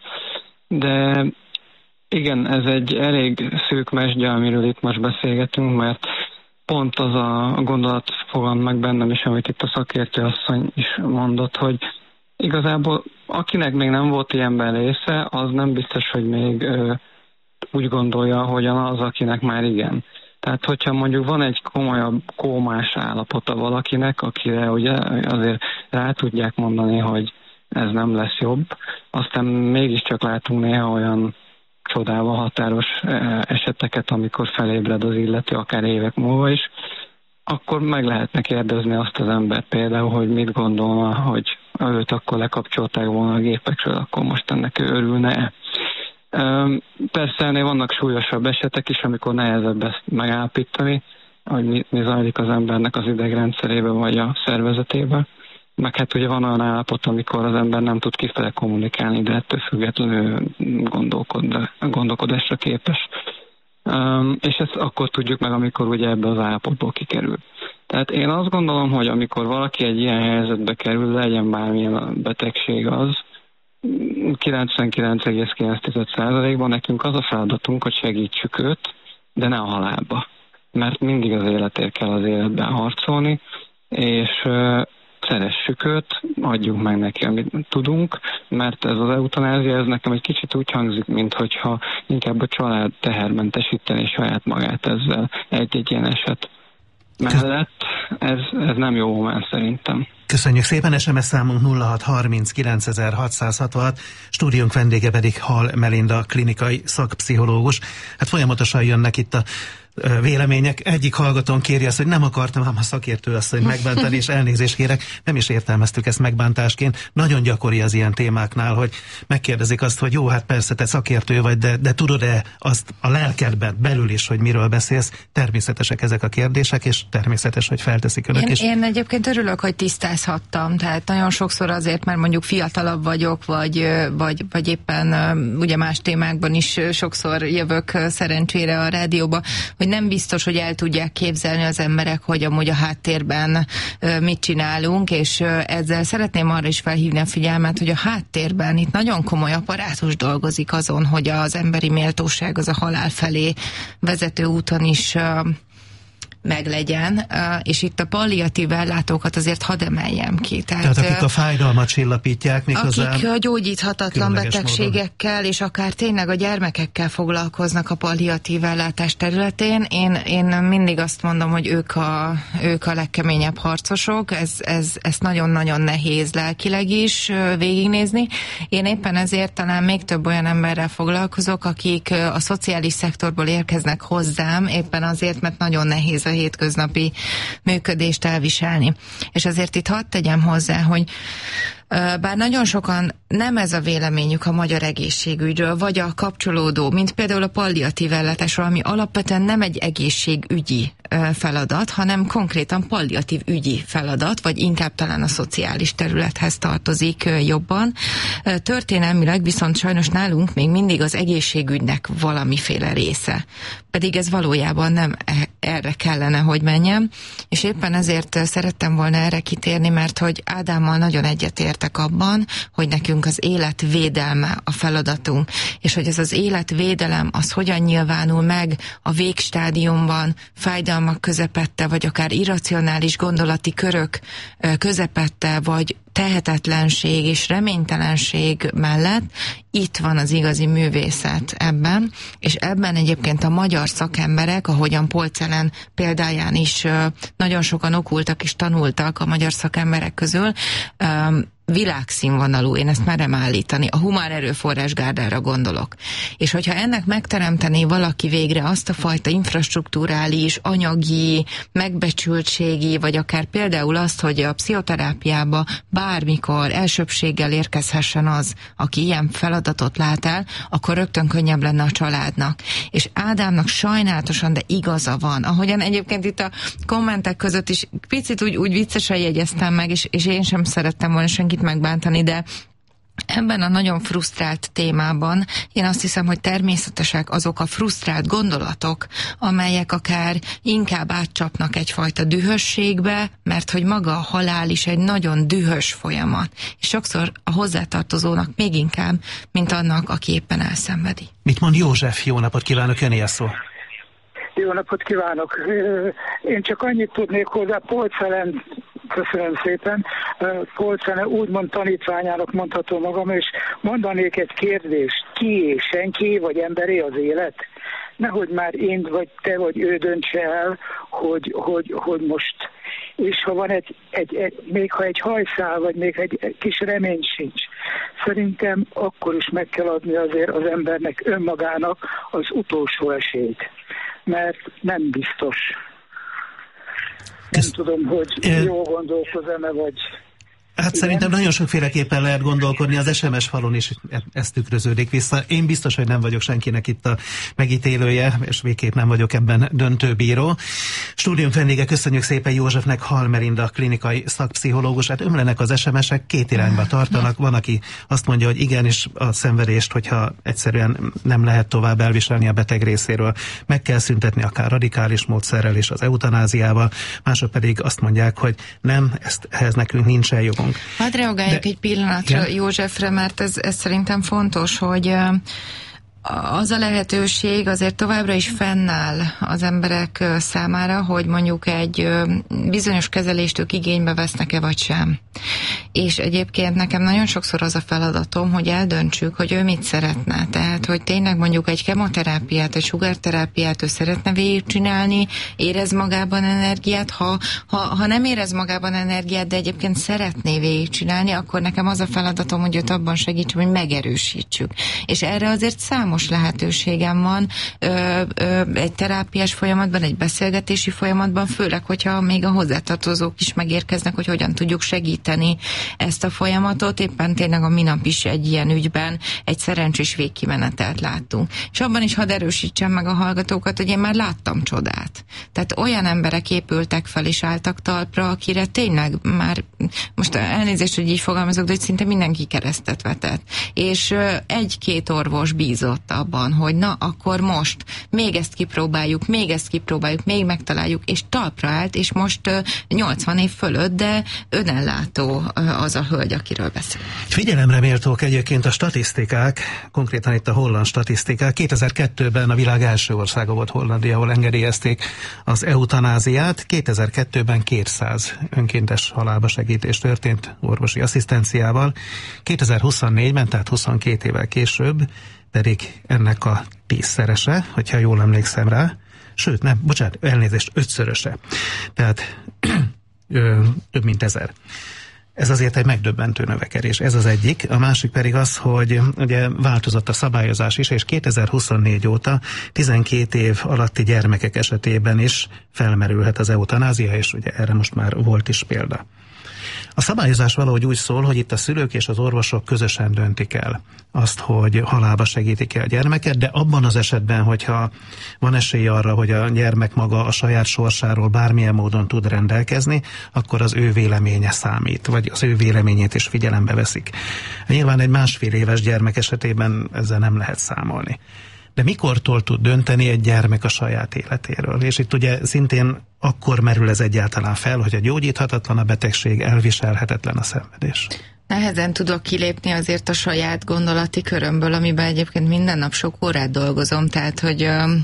S12: De igen, ez egy elég szűk mesdje, amiről itt most beszélgetünk, mert pont az a gondolat fogant meg bennem is, amit itt a szakértő asszony is mondott, hogy igazából akinek még nem volt ilyenben része, az nem biztos, hogy még ö, úgy gondolja, hogyan az, akinek már igen. Tehát, hogyha mondjuk van egy komolyabb kómás állapota valakinek, akire ugye azért rá tudják mondani, hogy ez nem lesz jobb, aztán mégiscsak látunk néha olyan csodával határos eseteket, amikor felébred az illető, akár évek múlva is, akkor meg lehetne kérdezni azt az embert például, hogy mit gondolna, hogy őt akkor lekapcsolták volna a gépekről, akkor most ennek ő örülne-e. Persze ennél vannak súlyosabb esetek is, amikor nehezebb ezt megállapítani, hogy mi, mi zajlik az embernek az idegrendszerében vagy a szervezetében. Meg hát ugye van olyan állapot, amikor az ember nem tud kifele kommunikálni, de ettől függetlenül gondolkod, gondolkodásra képes. Um, és ezt akkor tudjuk meg, amikor ugye ebbe az állapotból kikerül. Tehát én azt gondolom, hogy amikor valaki egy ilyen helyzetbe kerül, legyen bármilyen betegség az, kilencvenkilenc egész kilenc százalékban nekünk az a feladatunk, hogy segítsük őt, de ne a halálba. Mert mindig az életért kell az életben harcolni, és uh, szeressük őt, adjuk meg neki, amit tudunk, mert ez az eutanázia, ez nekem egy kicsit úgy hangzik, minthogyha inkább a család tehermentesíteni saját magát ezzel egy-egy ilyen eset mellett. Ez, ez nem jó moment szerintem.
S5: Köszönjük szépen, es em es számunk nulla hat harminc kilencezer-hatszázhatvanhat, stúdiónk vendége pedig Hall Melinda, klinikai szakpszichológus. Hát folyamatosan jönnek itt a vélemények. Egyik hallgatón kéri azt, hogy nem akartam ám a szakértő asszonyt megbántani, és elnézést kérek, nem is értelmeztük ezt megbántásként. Nagyon gyakori az ilyen témáknál, hogy megkérdezik azt, hogy jó, hát persze te szakértő vagy, de, de tudod-e azt a lelkedben belül is, hogy miről beszélsz? Természetesek ezek a kérdések, és természetes, hogy felteszik önök
S9: én,
S5: is.
S9: Én egyébként örülök, hogy tisztázhattam, tehát nagyon sokszor azért, mert mondjuk fiatalabb vagyok, vagy, vagy, vagy éppen ugye más témákban is sokszor jövök szerencsére a rádióba, hogy nem biztos, hogy el tudják képzelni az emberek, hogy amúgy a háttérben mit csinálunk, és ezzel szeretném arra is felhívni a figyelmet, hogy a háttérben itt nagyon komoly apparátus dolgozik azon, hogy az emberi méltóság az a halál felé vezető úton is meglegyen, és itt a palliatív ellátókat azért hadd emeljem ki. Tehát,
S5: Tehát akik a fájdalmat csillapítják, méghozzá
S9: akik a gyógyíthatatlan betegségekkel, módon. És akár tényleg a gyermekekkel foglalkoznak a palliatív ellátás területén. Én, én mindig azt mondom, hogy ők a, ők a legkeményebb harcosok, ez, ez, ez nagyon-nagyon nehéz lelkileg is végignézni. Én éppen ezért talán még több olyan emberrel foglalkozok, akik a szociális szektorból érkeznek hozzám, éppen azért, mert nagyon nehéz a hétköznapi működést elviselni. És azért itt hadd tegyem hozzá, hogy bár nagyon sokan nem ez a véleményük a magyar egészségügyről, vagy a kapcsolódó, mint például a palliatív ellátásról, ami alapvetően nem egy egészségügyi feladat, hanem konkrétan palliatív ügyi feladat, vagy inkább talán a szociális területhez tartozik jobban. Történelmileg viszont sajnos nálunk még mindig az egészségügynek valamiféle része. Pedig ez valójában nem erre kellene, hogy menjem, és éppen ezért szerettem volna erre kitérni, mert hogy Ádámmal nagyon egyetértek abban, hogy nekünk az életvédelme a feladatunk, és hogy ez az életvédelem az hogyan nyilvánul meg a végstádiumban, fájdalmak közepette, vagy akár irracionális gondolati körök közepette, vagy tehetetlenség és reménytelenség mellett itt van az igazi művészet ebben, és ebben egyébként a magyar szakemberek, ahogyan Polczelen példáján is nagyon sokan okultak és tanultak a magyar szakemberek közül, világszínvonalú, én ezt merem állítani, a humán erőforrás gárdára gondolok. És hogyha ennek megteremtené valaki végre azt a fajta infrastrukturális, anyagi, megbecsültségi, vagy akár például azt, hogy a pszichoterápiába bármikor elsőbbséggel érkezhessen az, aki ilyen feladatot lát el, akkor rögtön könnyebb lenne a családnak. És Ádámnak sajnálatosan, de igaza van. Ahogyan egyébként itt a kommentek között is picit úgy, úgy viccesen jegyeztem meg, és, és én sem szerettem volna senkit megbántani, de ebben a nagyon frusztrált témában én azt hiszem, hogy természetesek azok a frusztrált gondolatok, amelyek akár inkább átcsapnak egyfajta dühösségbe, mert hogy maga a halál is egy nagyon dühös folyamat, és sokszor a hozzátartozónak még inkább, mint annak, aki éppen elszenvedi.
S5: Mit mond József? Jó napot kívánok, öné a szó.
S13: Jó napot kívánok! Én csak annyit tudnék hozzá, Polczelen, köszönöm szépen, Polczelen úgymond tanítványának mondható magam, és mondanék egy kérdést, kié, senki, vagy emberé az élet? Nehogy már én, vagy te, vagy ő döntse el, hogy, hogy, hogy most, és ha van egy, egy, egy, még ha egy hajszál, vagy még egy, egy kis remény sincs, szerintem akkor is meg kell adni azért az embernek önmagának az utolsó esélyt. Mert nem biztos. Nem Kösz... tudom, hogy jól gondolkozom-e, vagy...
S5: Hát igen? Szerintem nagyon sokféleképpen lehet gondolkodni, az es em es falon is ez tükröződik vissza. Én biztos, hogy nem vagyok senkinek itt a megítélője, és végképp nem vagyok ebben döntőbíró. Stúdium vendége, köszönjük szépen Józsefnek, Hall Melinda, klinikai szakpszichológus. Hát ömlenek az es em esek, két irányba tartanak. Van, aki azt mondja, hogy igenis a szenvedést, hogyha egyszerűen nem lehet tovább elviselni a beteg részéről, meg kell szüntetni akár radikális módszerrel és az eutanáziával. Mások pedig azt mondják, hogy nem, ezt, ehhez nekünk nincsen jogunk.
S9: Hadd reagáljak egy pillanatra igen? Józsefre, mert ez, ez szerintem fontos, hogy az a lehetőség azért továbbra is fennáll az emberek számára, hogy mondjuk egy bizonyos kezelést ők igénybe vesznek-e vagy sem. És egyébként nekem nagyon sokszor az a feladatom, hogy eldöntsük, hogy ő mit szeretne. Tehát, hogy tényleg mondjuk egy kemoterápiát, egy sugárterápiát ő szeretne végigcsinálni, érez magában energiát. Ha, ha, ha nem érez magában energiát, de egyébként szeretné végigcsinálni, akkor nekem az a feladatom, hogy őt abban segítsem, hogy megerősítsük. És erre azért számos lehetőségem van ö, ö, egy terápiás folyamatban, egy beszélgetési folyamatban, főleg, hogyha még a hozzátartozók is megérkeznek, hogy hogyan tudjuk segíteni ezt a folyamatot. Éppen tényleg a minap is egy ilyen ügyben egy szerencsés végkimenetelt láttunk. És abban is hadd erősítsem meg a hallgatókat, hogy én már láttam csodát. Tehát olyan emberek épültek fel és álltak talpra, akire tényleg már, most elnézést, hogy így fogalmazok, de hogy szinte mindenki keresztet vetett. És egy-két orvos bízott abban, hogy na, akkor most még ezt kipróbáljuk, még ezt kipróbáljuk, még megtaláljuk, és talpra állt, és most nyolcvan év fölött, de önellátó az a hölgy, akiről beszél.
S5: Figyelemre méltók egyébként a statisztikák, konkrétan itt a holland statisztikák. kétezer-kettőben a világ első országa volt Hollandia, ahol engedélyezték az eutanáziát. kétezer-kettőben kétszáz önkéntes halálba segítés történt orvosi asszisztenciával. kétezer-huszonnégyben, tehát huszonkét évvel később pedig ennek a tízszerese, hogyha jól emlékszem rá. Sőt, nem, bocsánat, elnézést, ötszöröse. Tehát ö, több mint ezer. Ez azért egy megdöbbentő növekedés. Ez az egyik. A másik pedig az, hogy ugye változott a szabályozás is, és kétezer-huszonnégy óta tizenkét év alatti gyermekek esetében is felmerülhet az eutanázia, és ugye erre most már volt is példa. A szabályozás valahogy úgy szól, hogy itt a szülők és az orvosok közösen döntik el azt, hogy halálba segítik-e a gyermeket, de abban az esetben, hogyha van esély arra, hogy a gyermek maga a saját sorsáról bármilyen módon tud rendelkezni, akkor az ő véleménye számít, vagy az ő véleményét is figyelembe veszik. Nyilván egy másfél éves gyermek esetében ezzel nem lehet számolni. De mikortól tud dönteni egy gyermek a saját életéről? És itt ugye szintén akkor merül ez egyáltalán fel, hogy a gyógyíthatatlan a betegség, elviselhetetlen a szenvedés.
S9: Nehezen tudok kilépni azért a saját gondolati körömből, amiben egyébként minden nap sok órát dolgozom, tehát hogy...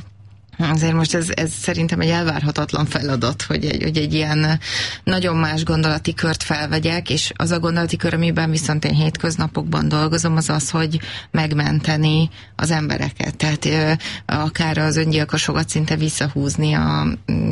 S9: Azért most ez, ez szerintem egy elvárhatatlan feladat, hogy egy, hogy egy ilyen nagyon más gondolati kört felvegyek, és az a gondolati kör, amiben viszont én hétköznapokban dolgozom, az az, hogy megmenteni az embereket. Tehát akár az öngyilkosokat szinte visszahúzni a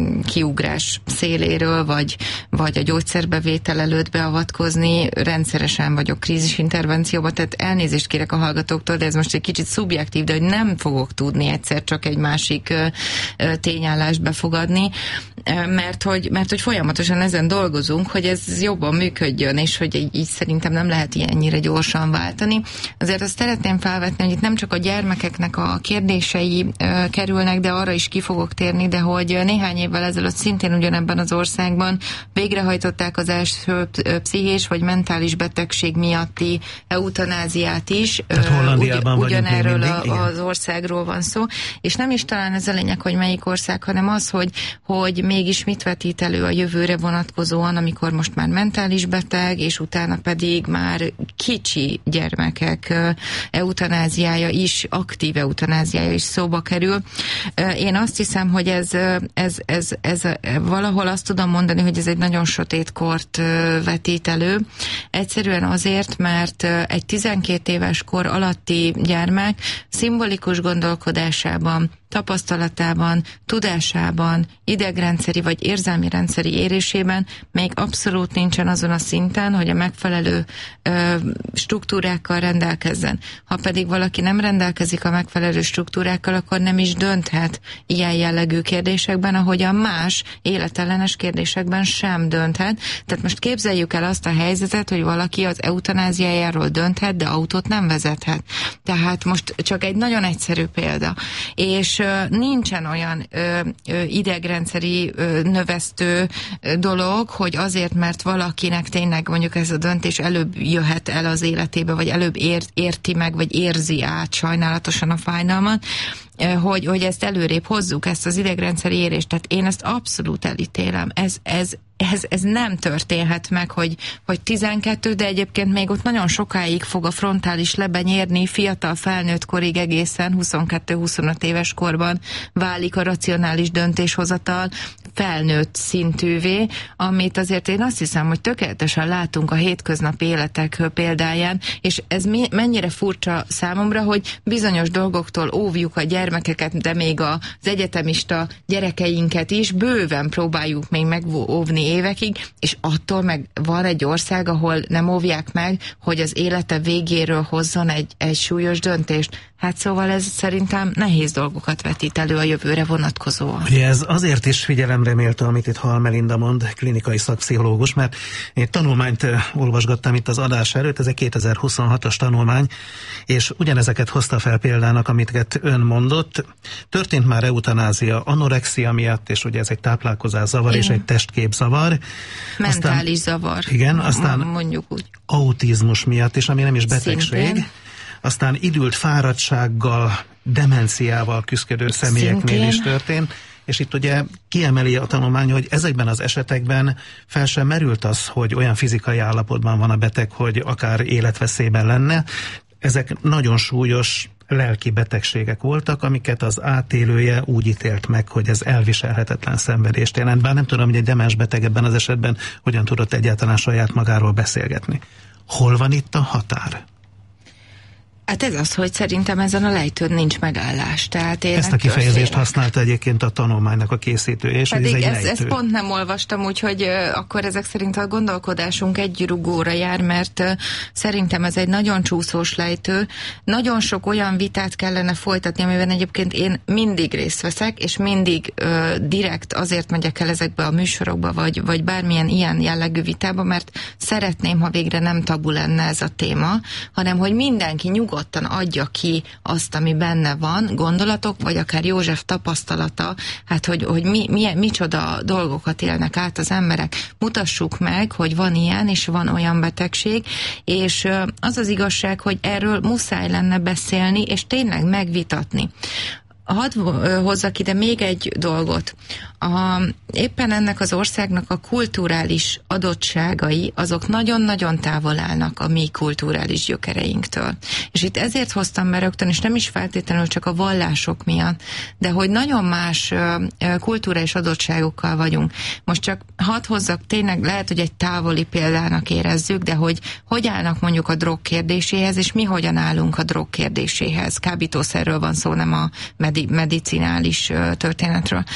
S9: kiugrás széléről, vagy, vagy a gyógyszerbevétel előtt beavatkozni. Rendszeresen vagyok krízisintervencióban, tehát elnézést kérek a hallgatóktól, de ez most egy kicsit szubjektív, de hogy nem fogok tudni egyszer csak egy másik tényállást befogadni, mert hogy, mert hogy folyamatosan ezen dolgozunk, hogy ez jobban működjön, és hogy így, így szerintem nem lehet ilyennyire gyorsan váltani. Azért azt szeretném felvetni, hogy itt nem csak a gyermekeknek a kérdései uh, kerülnek, de arra is ki fogok térni, de hogy néhány évvel ezelőtt szintén ugyanebben az országban végrehajtották az első pszichés vagy mentális betegség miatti eutanáziát is.
S5: Tehát Hollandiában
S9: Ugy, ugyanerről
S5: mindig,
S9: a, az országról van szó, és nem is talán ez a lényeg, hogy melyik ország, hanem az, hogy, hogy mégis mit vetít elő a jövőre vonatkozóan, amikor most már mentális beteg, és utána pedig már kicsi gyermekek eutanáziája is, aktív eutanáziája is szóba kerül. Én azt hiszem, hogy ez, ez, ez, ez valahol azt tudom mondani, hogy ez egy nagyon sötét kort vetít elő. Egyszerűen azért, mert egy tizenkét éves kor alatti gyermek szimbolikus gondolkodásában, tapasztalatában, tudásában, idegrendszeri vagy érzelmi rendszeri érésében még abszolút nincsen azon a szinten, hogy a megfelelő ö, struktúrákkal rendelkezzen. Ha pedig valaki nem rendelkezik a megfelelő struktúrákkal, akkor nem is dönthet ilyen jellegű kérdésekben, ahogy a más életellenes kérdésekben sem dönthet. Tehát most képzeljük el azt a helyzetet, hogy valaki az eutanáziájáról dönthet, de autót nem vezethet. Tehát most csak egy nagyon egyszerű példa. És nincsen olyan ö, ö, idegrendszeri ö, növesztő ö, dolog, hogy azért, mert valakinek tényleg mondjuk ez a döntés előbb jöhet el az életébe, vagy előbb ér, érti meg, vagy érzi át sajnálatosan a fájdalmat, hogy, hogy ezt előrébb hozzuk, ezt az idegrendszeri érést. Tehát én ezt abszolút elítélem. Ez, ez, ez, ez nem történhet meg, hogy, hogy tizenkettő, de egyébként még ott nagyon sokáig fog a frontális lebeny érni, fiatal felnőtt korig egészen huszonkettő-huszonöt éves korban válik a racionális döntéshozatal felnőtt szintűvé, amit azért én azt hiszem, hogy tökéletesen látunk a hétköznapi életek példáján, és ez mi, mennyire furcsa számomra, hogy bizonyos dolgoktól óvjuk a gyermekeket, de még az egyetemista gyerekeinket is bőven próbáljuk még megóvni évekig, és attól meg van egy ország, ahol nem óvják meg, hogy az élete végéről hozzon egy, egy súlyos döntést. Hát szóval ez szerintem nehéz dolgokat vetít elő a jövőre vonatkozóan. Ugye
S5: ez azért is figyelemre méltó, amit itt Hall Melinda mond, klinikai szakpszichológus, mert én tanulmányt olvasgattam itt az adás előtt, ez egy kétezer-huszonhatos tanulmány, és ugyanezeket hozta fel példának, amiket ön mondott. Történt már eutanázia anorexia miatt, és ugye ez egy táplálkozás zavar, igen, és egy testképzavar.
S9: Mentális aztán, zavar.
S5: Igen, aztán
S9: mondjuk úgy.
S5: Autizmus miatt is, ami nem is betegség. Szintén. Aztán idült fáradtsággal, demenciával küzdő személyeknél Szintén. is történt, És itt ugye kiemeli a tanulmány, hogy ezekben az esetekben fel sem merült az, hogy olyan fizikai állapotban van a beteg, hogy akár életveszélyben lenne. Ezek nagyon súlyos lelki betegségek voltak, amiket az átélője úgy ítélt meg, hogy ez elviselhetetlen szenvedést jelent. Bár nem tudom, hogy egy demens beteg ebben az esetben hogyan tudott egyáltalán saját magáról beszélgetni. Hol van itt a határ?
S9: Hát ez az, hogy szerintem ezen a lejtőn nincs megállás. Tehát én
S5: ezt a kifejezést használta egyébként a tanulmánynak a készítője, és
S9: pedig
S5: ez egy
S9: ezt, ezt pont nem olvastam, úgyhogy uh, akkor ezek szerint a gondolkodásunk egy rugóra jár, mert uh, szerintem ez egy nagyon csúszós lejtő. Nagyon sok olyan vitát kellene folytatni, amiben egyébként én mindig részt veszek, és mindig uh, direkt azért megyek el ezekbe a műsorokba, vagy, vagy bármilyen ilyen jellegű vitába, mert szeretném, ha végre nem tabu lenne ez a téma, hanem hogy mindenki nyugodt nyugodtan adja ki azt, ami benne van, gondolatok, vagy akár József tapasztalata, hát hogy, hogy mi, milyen, micsoda dolgokat élnek át az emberek. Mutassuk meg, hogy van ilyen, és van olyan betegség, és az az igazság, hogy erről muszáj lenne beszélni, és tényleg megvitatni. Hadd hozzak ide még egy dolgot. A, éppen ennek az országnak a kulturális adottságai, azok nagyon-nagyon távol állnak a mi kulturális gyökereinktől. És itt ezért hoztam be rögtön, és nem is feltétlenül csak a vallások miatt, de hogy nagyon más uh, kulturális adottságokkal vagyunk. Most csak hadd hozzak, tényleg lehet, hogy egy távoli példának érezzük, de hogy hogy állnak mondjuk a drog kérdéséhez, és mi hogyan állunk a drog kérdéséhez. Kábítószerről van szó, nem a medi- medicinális uh, történetről.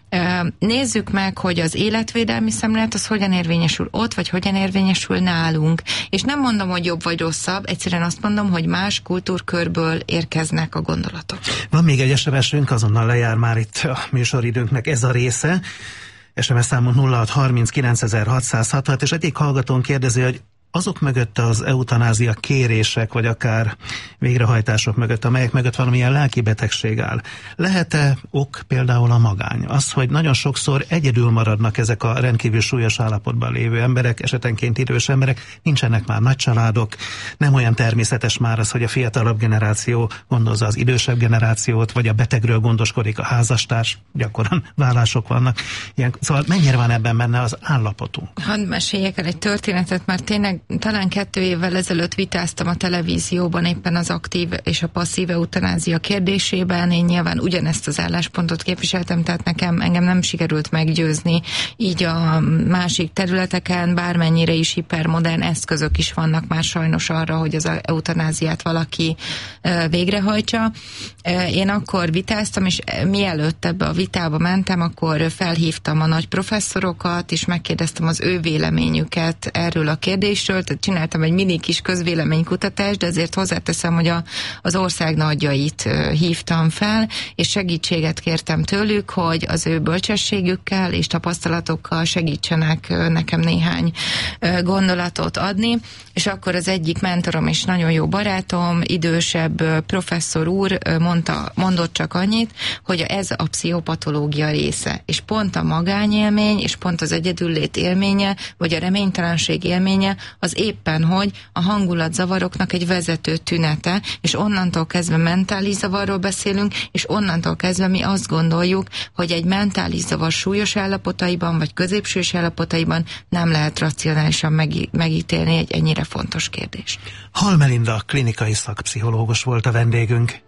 S9: Nézzük meg, hogy az életvédelmi szemlélet az hogyan érvényesül ott, vagy hogyan érvényesül nálunk. És nem mondom, hogy jobb vagy rosszabb, egyszerűen azt mondom, hogy más kultúrkörből érkeznek a gondolatok.
S5: Van még egy es em es-ünk, azonnal lejár már itt a műsoridőnknek ez a része. es em es számunk nulla hat harminc kilencezer-hatszázhatvanhat, és egyik hallgatón kérdezi, hogy azok mögött az eutanázia kérések, vagy akár végrehajtások mögött, amelyek mögött valamilyen lelki betegség áll. Lehet-e ok például a magány? Az, hogy nagyon sokszor egyedül maradnak ezek a rendkívül súlyos állapotban lévő emberek, esetenként idős emberek, nincsenek már nagy családok, nem olyan természetes már az, hogy a fiatalabb generáció gondozza az idősebb generációt, vagy a betegről gondoskodik a házastárs, gyakran vállások vannak. Ilyen, szóval mennyire van ebben benne az állapotunk?
S9: Hadd meséljek el egy történetet, mert tényleg talán kettő évvel ezelőtt vitáztam a televízióban éppen az aktív és a passzív eutanázia kérdésében. Én nyilván ugyanezt az álláspontot képviseltem, tehát nekem engem nem sikerült meggyőzni így a másik területeken, bármennyire is hipermodern eszközök is vannak már sajnos arra, hogy az eutanáziát valaki végrehajtsa. Én akkor vitáztam, és mielőtt ebbe a vitába mentem, akkor felhívtam a nagy professzorokat, és megkérdeztem az ő véleményüket erről a kérdésről. Tehát csináltam egy mini kis közvéleménykutatást, de azért hozzáteszem, hogy a, az ország nagyjait uh, hívtam fel, és segítséget kértem tőlük, hogy az ő bölcsességükkel és tapasztalatokkal segítsenek uh, nekem néhány uh, gondolatot adni, és akkor az egyik mentorom és nagyon jó barátom, idősebb uh, professzor úr uh, mondta, mondott csak annyit, hogy ez a pszichopatológia része, és pont a magányélmény, és pont az egyedüllét élménye, vagy a reménytelenség élménye, az éppen, hogy a hangulatzavaroknak egy vezető tünete, és onnantól kezdve mentális zavarról beszélünk, és onnantól kezdve mi azt gondoljuk, hogy egy mentális zavar súlyos állapotaiban, vagy középsős állapotaiban nem lehet racionálisan megítélni egy ennyire fontos kérdést.
S5: Hall Melinda, klinikai szakpszichológus volt a vendégünk.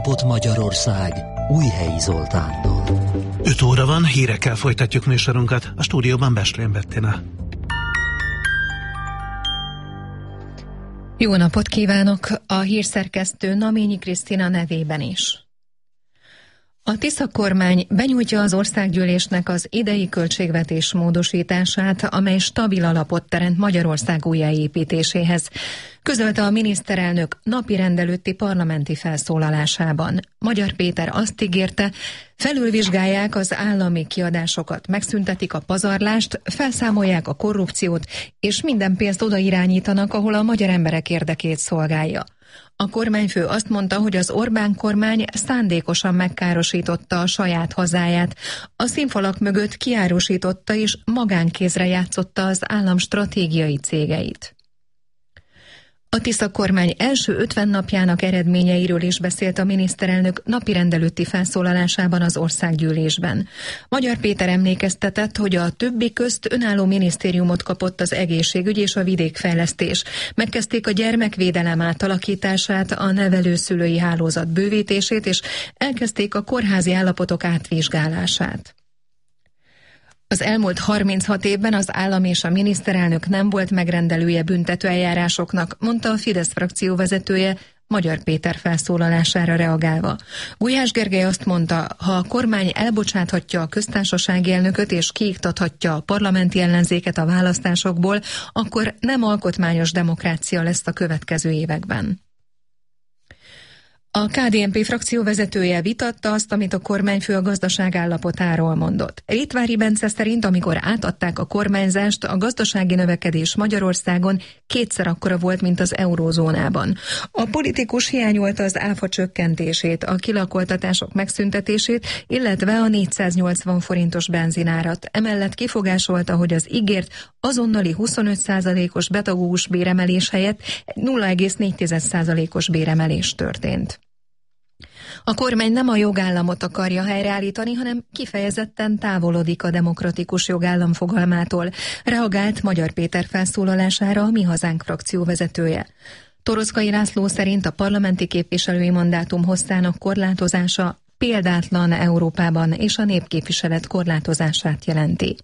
S3: napot Magyarország Újhelyi Zoltánnal.
S5: öt óra van, hírekkel folytatjuk műsorunkat. A stúdióban Beslén Bettina.
S2: Jó napot kívánok! A hírszerkesztő Naményi Krisztina nevében is. A Tisza kormány benyújtja az országgyűlésnek az idei költségvetés módosítását, amely stabil alapot teremt Magyarország újjáépítéséhez, közölte a miniszterelnök napirend előtti parlamenti felszólalásában. Magyar Péter azt ígérte, felülvizsgálják az állami kiadásokat, megszüntetik a pazarlást, felszámolják a korrupciót, és minden pénzt oda irányítanak, ahol a magyar emberek érdekét szolgálja. A kormányfő azt mondta, hogy az Orbán kormány szándékosan megkárosította a saját hazáját, a színfalak mögött kiárusította és magánkézre játszotta az állam stratégiai cégeit. A Tisza kormány első ötven napjának eredményeiről is beszélt a miniszterelnök napirend előtti felszólalásában az országgyűlésben. Magyar Péter emlékeztetett, hogy a többi közt önálló minisztériumot kapott az egészségügy és a vidékfejlesztés. Megkezdték a gyermekvédelem átalakítását, a nevelőszülői hálózat bővítését, és elkezdték a kórházi állapotok átvizsgálását. Az elmúlt harminchat évben az állam és a miniszterelnök nem volt megrendelője büntetőeljárásoknak, mondta a Fidesz frakció vezetője Magyar Péter felszólalására reagálva. Gulyás Gergely azt mondta, ha a kormány elbocsáthatja a köztársasági elnököt és kiiktathatja a parlamenti ellenzéket a választásokból, akkor nem alkotmányos demokrácia lesz a következő években. A ká dé en pé frakció vezetője vitatta azt, amit a kormányfő a gazdaság állapotáról mondott. Ritvári Bence szerint, amikor átadták a kormányzást, a gazdasági növekedés Magyarországon kétszer akkora volt, mint az eurózónában. A politikus hiányolta az áfa csökkentését, a kilakoltatások megszüntetését, illetve a négyszáznyolcvan forintos benzinárat. Emellett kifogásolta, hogy az ígért azonnali huszonöt százalékos pedagógus béremelés helyett nulla egész négy százalékos béremelés történt. A kormány nem a jogállamot akarja helyreállítani, hanem kifejezetten távolodik a demokratikus jogállam fogalmától, reagált Magyar Péter felszólalására a Mi Hazánk frakció vezetője. Toroczkai László szerint a parlamenti képviselői mandátum hosszának korlátozása példátlan Európában és a népképviselet korlátozását jelenti.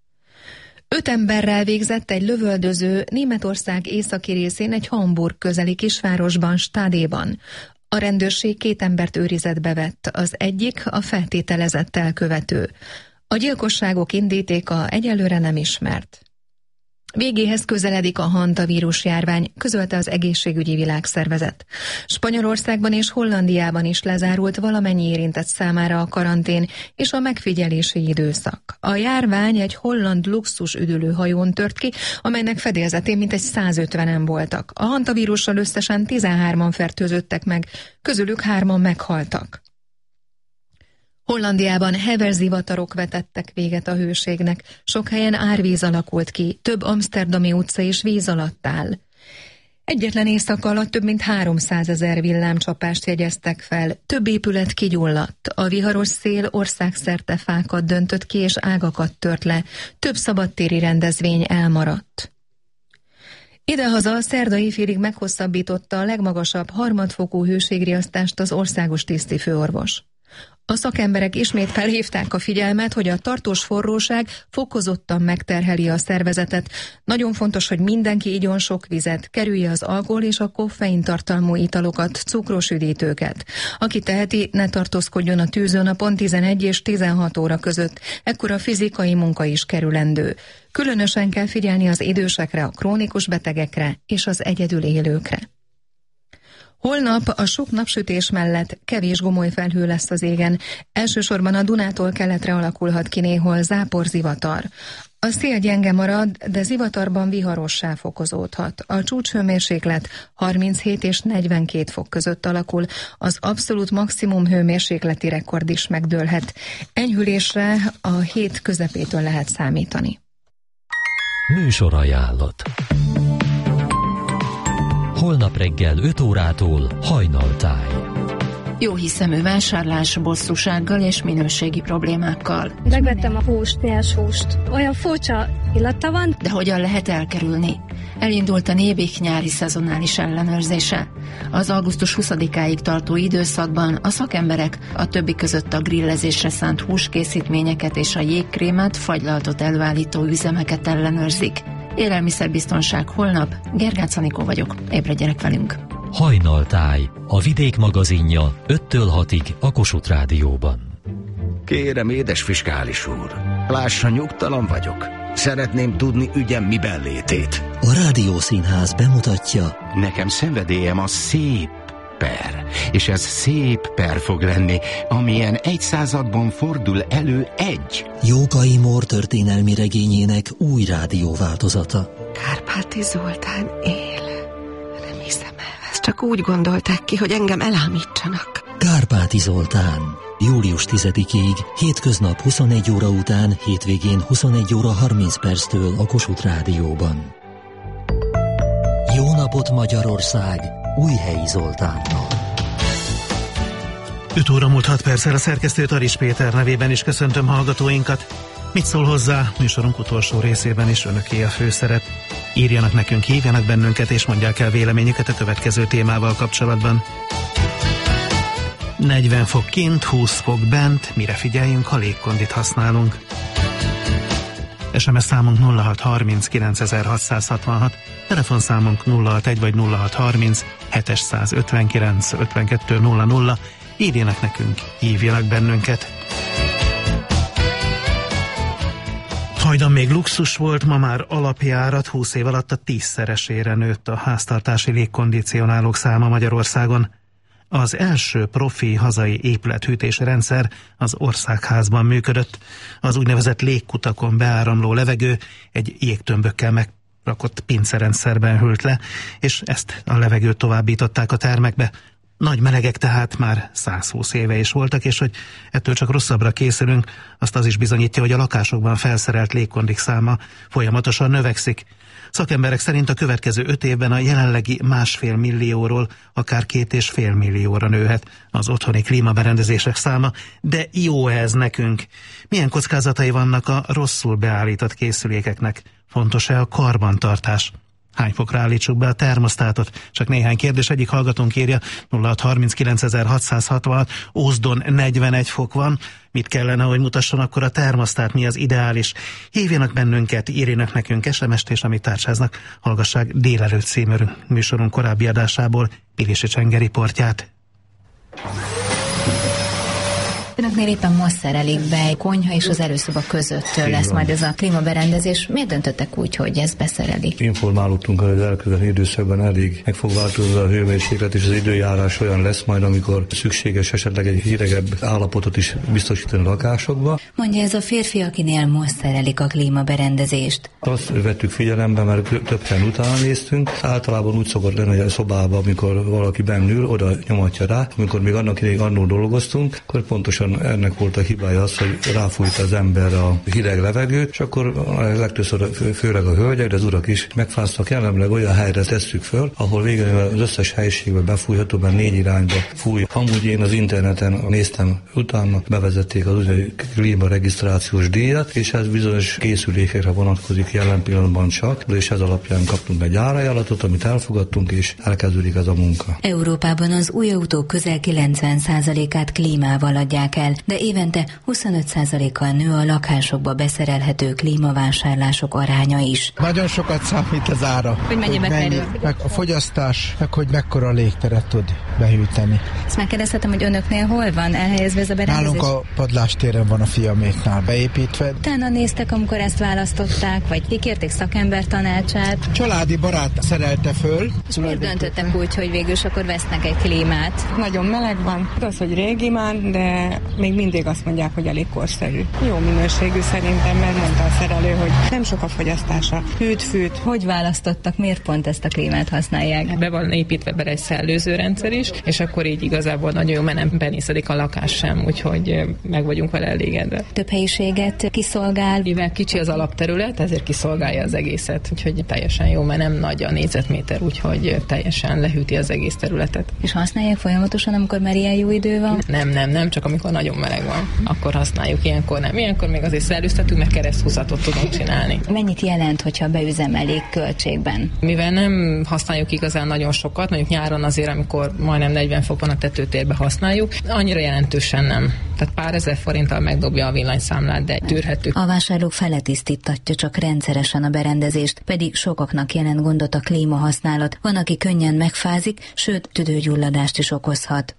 S2: Öt emberrel végzett egy lövöldöző Németország északi részén egy Hamburg közeli kisvárosban, Stadéban. A rendőrség két embert őrizetbe vett, az egyik a feltételezett elkövető. A gyilkosságok indítéka egyelőre nem ismert. Végéhez közeledik a hantavírus járvány, közölte az Egészségügyi Világszervezet. Spanyolországban és Hollandiában is lezárult valamennyi érintett számára a karantén és a megfigyelési időszak. A járvány egy holland luxus üdülőhajón tört ki, amelynek fedélzetén mintegy százötvenen voltak. A hantavírussal összesen tizenhárman fertőzöttek meg, közülük hárman meghaltak. Hollandiában heverzivatarok vetettek véget a hőségnek, sok helyen árvíz alakult ki, több amszterdami utca is víz alatt áll. Egyetlen éjszaka alatt több mint háromszázezer villámcsapást jegyeztek fel, több épület kigyulladt, a viharos szél országszerte fákat döntött ki és ágakat tört le, több szabadtéri rendezvény elmaradt. Idehaza a szerdai félig meghosszabbította a legmagasabb harmadfokú hőségriasztást az országos tisztifőorvos. A szakemberek ismét felhívták a figyelmet, hogy a tartós forróság fokozottan megterheli a szervezetet. Nagyon fontos, hogy mindenki igyon sok vizet, kerülje az alkohol és a koffein tartalmú italokat, cukros üdítőket. Aki teheti, ne tartózkodjon a tűzőnapon tizenegy és tizenhat óra között, ekkor a fizikai munka is kerülendő. Különösen kell figyelni az idősekre, a krónikus betegekre és az egyedül élőkre. Holnap a sok napsütés mellett kevés gomoly felhő lesz az égen. Elsősorban a Dunától keletre alakulhat ki néhol záporzivatar. A szél gyenge marad, de zivatarban viharossá fokozódhat. A csúcshőmérséklet harminchét és negyvenkét fok között alakul, az abszolút maximum hőmérsékleti rekord is megdőlhet. Enyhülésre a hét közepétől lehet számítani.
S3: Műsorajánlat. Holnap reggel öt órától Hajnaltáj.
S14: Jó hiszemű vásárlás bosszúsággal és minőségi problémákkal.
S15: Megvettem a húst, nyers húst. Olyan furcsa illata van.
S14: De hogyan lehet elkerülni? elindult a Nébik nyári szezonális ellenőrzése. Az augusztus huszadikáig tartó időszakban a szakemberek a többi között a grillezésre szánt húskészítményeket és a jégkrémet, fagylaltot előállító üzemeket ellenőrzik. Élelmiszerbiztonság holnap, Gergác Anikó vagyok, ébredjenek velünk!
S3: Hajnaltáj, a Vidék magazinja öttől hatig a Kossuth Rádióban.
S15: Kérem, édes fiskális úr, lássa, nyugtalan vagyok. Szeretném tudni ügyem miben létét.
S3: A Rádiószínház bemutatja.
S15: Nekem szenvedélyem a szép per, és ez szép per fog lenni, amilyen egy században fordul elő egy.
S3: Jókai Mór történelmi regényének új rádióváltozata.
S16: Kárpáti Zoltán él. Nem hiszem el, ezt csak úgy gondolták ki, hogy engem elámítsanak.
S3: Kárpáti Zoltán. július tizedikéig, hétköznap huszonegy óra után, hétvégén huszonegy óra harminc perctől a Kossuth Rádióban. Jó napot Magyarország! Újhelyi Zoltánnal.
S5: öt óra múlt hat perccel a szerkesztőt Aris Péter nevében is köszöntöm hallgatóinkat. Mit szól hozzá? Műsorunk utolsó részében is önöké a főszerep. Írjanak nekünk, hívjanak bennünket és mondják el véleményüket a következő témával kapcsolatban. negyven fok kint, húsz fok bent, mire figyeljünk, ha légkondit használunk. es em es számunk nulla hat harminc kilencezerhatszázhatvanhat, telefonszámunk nulla hatvanegy vagy nulla hat harminc hetszázötvenkilenc ötvenkettő nulla nulla. Írjanak nekünk, hívjanak bennünket. Hajdan még luxus volt, ma már alapjárat, húsz év alatt a tízszeresére nőtt a háztartási légkondicionálók száma Magyarországon. Az első profi hazai épülethűtési rendszer az Országházban működött. Az úgynevezett légkutakon beáramló levegő egy jégtömbökkel megrakott pincerendszerben hűlt le, és ezt a levegőt továbbították a termekbe. Nagy melegek tehát már százhúsz éve is voltak, és hogy ettől csak rosszabbra készülünk, azt az is bizonyítja, hogy a lakásokban felszerelt légkondik száma folyamatosan növekszik. Szakemberek szerint a következő öt évben a jelenlegi másfél millióról akár két és fél millióra nőhet az otthoni klímaberendezések száma, de jó ez nekünk. Milyen kockázatai vannak a rosszul beállított készülékeknek? Fontos-e a karbantartás? Hány fokra állítsuk be a termosztátot? Csak néhány kérdés. Egyik hallgatónk írja, nulla hat harminc kilencezerhatszázhatvanhat, Ózdon negyvenegy fok van. Mit kellene, hogy mutasson akkor a termosztát? Mi az ideális? Hívjanak bennünket, írjanak nekünk es em est, és amit tárcsáznak, hallgassák délelőtt című műsorunk korábbi adásából Pilisi Csenge riportját.
S17: Önöknél éppen most szerelik be egy konyha és az előszoba között lesz majd ez a klímaberendezés. Miért döntöttek úgy, hogy ezt beszerelik?
S18: Informálódtunk, hogy az elkövetkező időszakban elég meg fog változni a hőmérséklet, és az időjárás olyan lesz majd, amikor szükséges esetleg egy hidegebb állapotot is biztosítani a lakásokba.
S17: Mondja, ez a férfi, akinél most szerelik a klímaberendezést.
S18: Azt vettük figyelembe, mert több helyen utána néztünk. Általában úgy szokott lenni, hogy a szobában, amikor valaki bennül, oda nyomatja rá. Amikor még annak idején annól dolgoztunk, akkor pontosan ennek volt a hibája az, hogy ráfújt az ember a hideg levegőt, és akkor legtöbbször főleg a hölgyek, de az urak is megfáztak, jelenleg olyan helyre tesszük föl, ahol végül az összes helyiségben befújható, mert négy irányba fúj. Amúgy én az interneten néztem utána, bevezették az úgynevezett klímaregisztrációs díjat, és ez bizonyos készülékekre vonatkozik jelen pillanatban csak, és ez alapján kaptunk egy árajánlatot, amit elfogadtunk, és elkezdődik ez a munka.
S17: Európában az új autók közel kilencven százalékát klímával adják el, de évente huszonöt százalékkal nő a lakásokba beszerelhető klímavásárlások aránya is.
S19: Nagyon sokat számít az ára.
S17: Hogy mennyibe kerül?
S19: Meg a fogyasztás, meg hogy mekkora légteret tud behűteni.
S17: Ezt megkérdezhetem, hogy önöknél hol van elhelyezve ez a berendezés?
S19: Nálunk a padlástéren van a fiaméknál beépítve.
S17: Utána néztek, amikor ezt választották, vagy kikérték szakember tanácsát?
S19: Családi barát szerelte föl.
S17: És miért döntöttek úgy, hogy végül is akkor vesznek egy klímát?
S20: Nagyon meleg van, az, hogy régi már, de még mindig azt mondják, hogy elég korszerű. Jó minőségű szerintem, mert mondta a szerelő, hogy nem sok a fogyasztása. Hűt, fűt.
S17: Hogy választottak, miért pont ezt a klímát használják?
S21: Be van építve bele egy szellőző rendszer is, és akkor így igazából nagyon jó, mert nem benészedik a lakás sem, úgyhogy meg vagyunk vele elégedve.
S17: Több helyiséget kiszolgál.
S21: Mivel kicsi az alapterület, ezért kiszolgálja az egészet, úgyhogy teljesen jó, mert nem nagy a négyzetméter, úgyhogy teljesen lehűti az egész területet.
S17: És használják folyamatosan, amikor már ilyen jó idő van?
S21: Nem, nem, nem, csak amikor nagyon meleg van, akkor használjuk, ilyenkor nem. Ilyenkor még azért szellőztetünk, mert kereszthúzatot tudunk csinálni.
S17: Mennyit jelent, hogyha beüzemelik költségben?
S21: Mivel nem használjuk igazán nagyon sokat, mondjuk nyáron azért, amikor majdnem negyven fok van, a tetőtérbe használjuk, annyira jelentősen nem. Tehát pár ezer forinttal megdobja a villanyszámlát, de tűrhető.
S17: A vásárlók fele tisztítatja csak rendszeresen a berendezést, pedig sokaknak jelent gondot a klímahasználat. Van, aki könnyen megfázik, sőt, tüdőgyulladást is okozhat.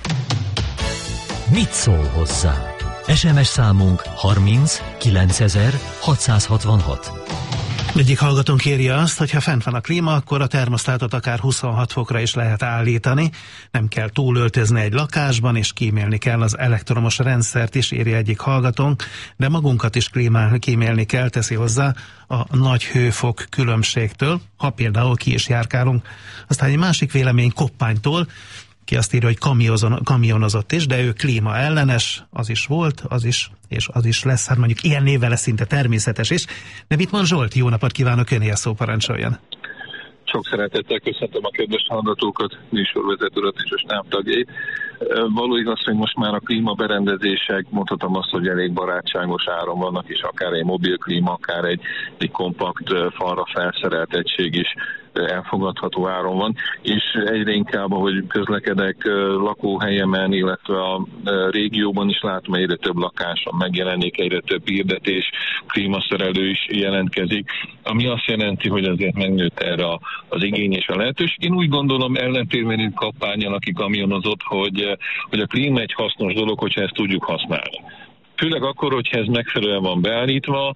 S3: Mit szól hozzá? es em es számunk harminc kilencezer hatszázhatvanhat.
S5: Egyik hallgatónk írja azt, hogy ha fent van a klíma, akkor a termosztátot akár huszonhat fokra is lehet állítani. Nem kell túlöltözni egy lakásban, és kímélni kell az elektromos rendszert is, írja egyik hallgatónk, de magunkat is klímál, kímélni kell, teszi hozzá a nagy hőfok különbségtől, ha például ki is járkálunk. Aztán egy másik vélemény Koppánytól, ki azt írja, hogy kamiozon, kamionozott is, de ő klíma ellenes, az is volt, az is, és az is lesz, hát mondjuk ilyen névvel lesz szinte természetes is. De mit mond Zsolt? Jó napot kívánok, öné a szó, parancsoljon.
S1: Sok szeretettel köszöntöm a kedves hallgatókat, műsorvezetőt és a stáb tagjait. Való igaz, hogy most már a klímaberendezések, mondhatom azt, hogy elég barátságos áron vannak, és akár egy mobil klíma, akár egy, egy kompakt falra felszerelt egység is elfogadható áron van, és egyre inkább, ahogy közlekedek lakóhelyemen, illetve a régióban is látom, egyre több lakáson megjelenik, egyre több hirdetés, klímaszerelő is jelentkezik, ami azt jelenti, hogy azért megnőtt erre az igény és a lehetőség. Én úgy gondolom, ellentétben itt Kappányon, aki kamionozott, hogy, hogy a klíma egy hasznos dolog, hogyha ezt tudjuk használni. Főleg akkor, hogyha ez megfelelően van beállítva.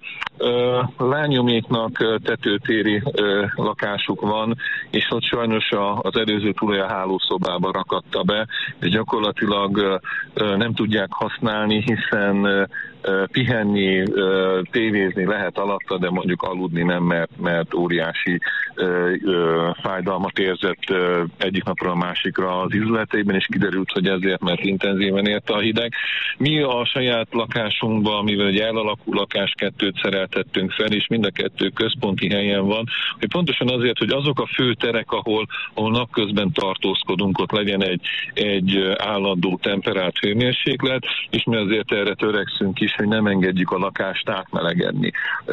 S1: Lányoméknak tetőtéri lakásuk van, és ott sajnos az előző tulaj a hálószobába rakatta be, és gyakorlatilag nem tudják használni, hiszen pihenni, tévézni lehet alatta, de mondjuk aludni nem, mert, mert óriási ö, ö, fájdalmat érzett ö, egyik napra a másikra az izületeiben, és kiderült, hogy ezért, mert intenzíven érte a hideg. Mi a saját lakásunkban, mivel egy elalakú lakás kettőt szereltettünk fel, és mind a kettő központi helyen van, hogy pontosan azért, hogy azok a fő terek, ahol, ahol napközben tartózkodunk, ott legyen egy, egy állandó temperált hőmérséklet, és mi azért erre törekszünk is, hogy nem engedjük a lakást átmelegedni.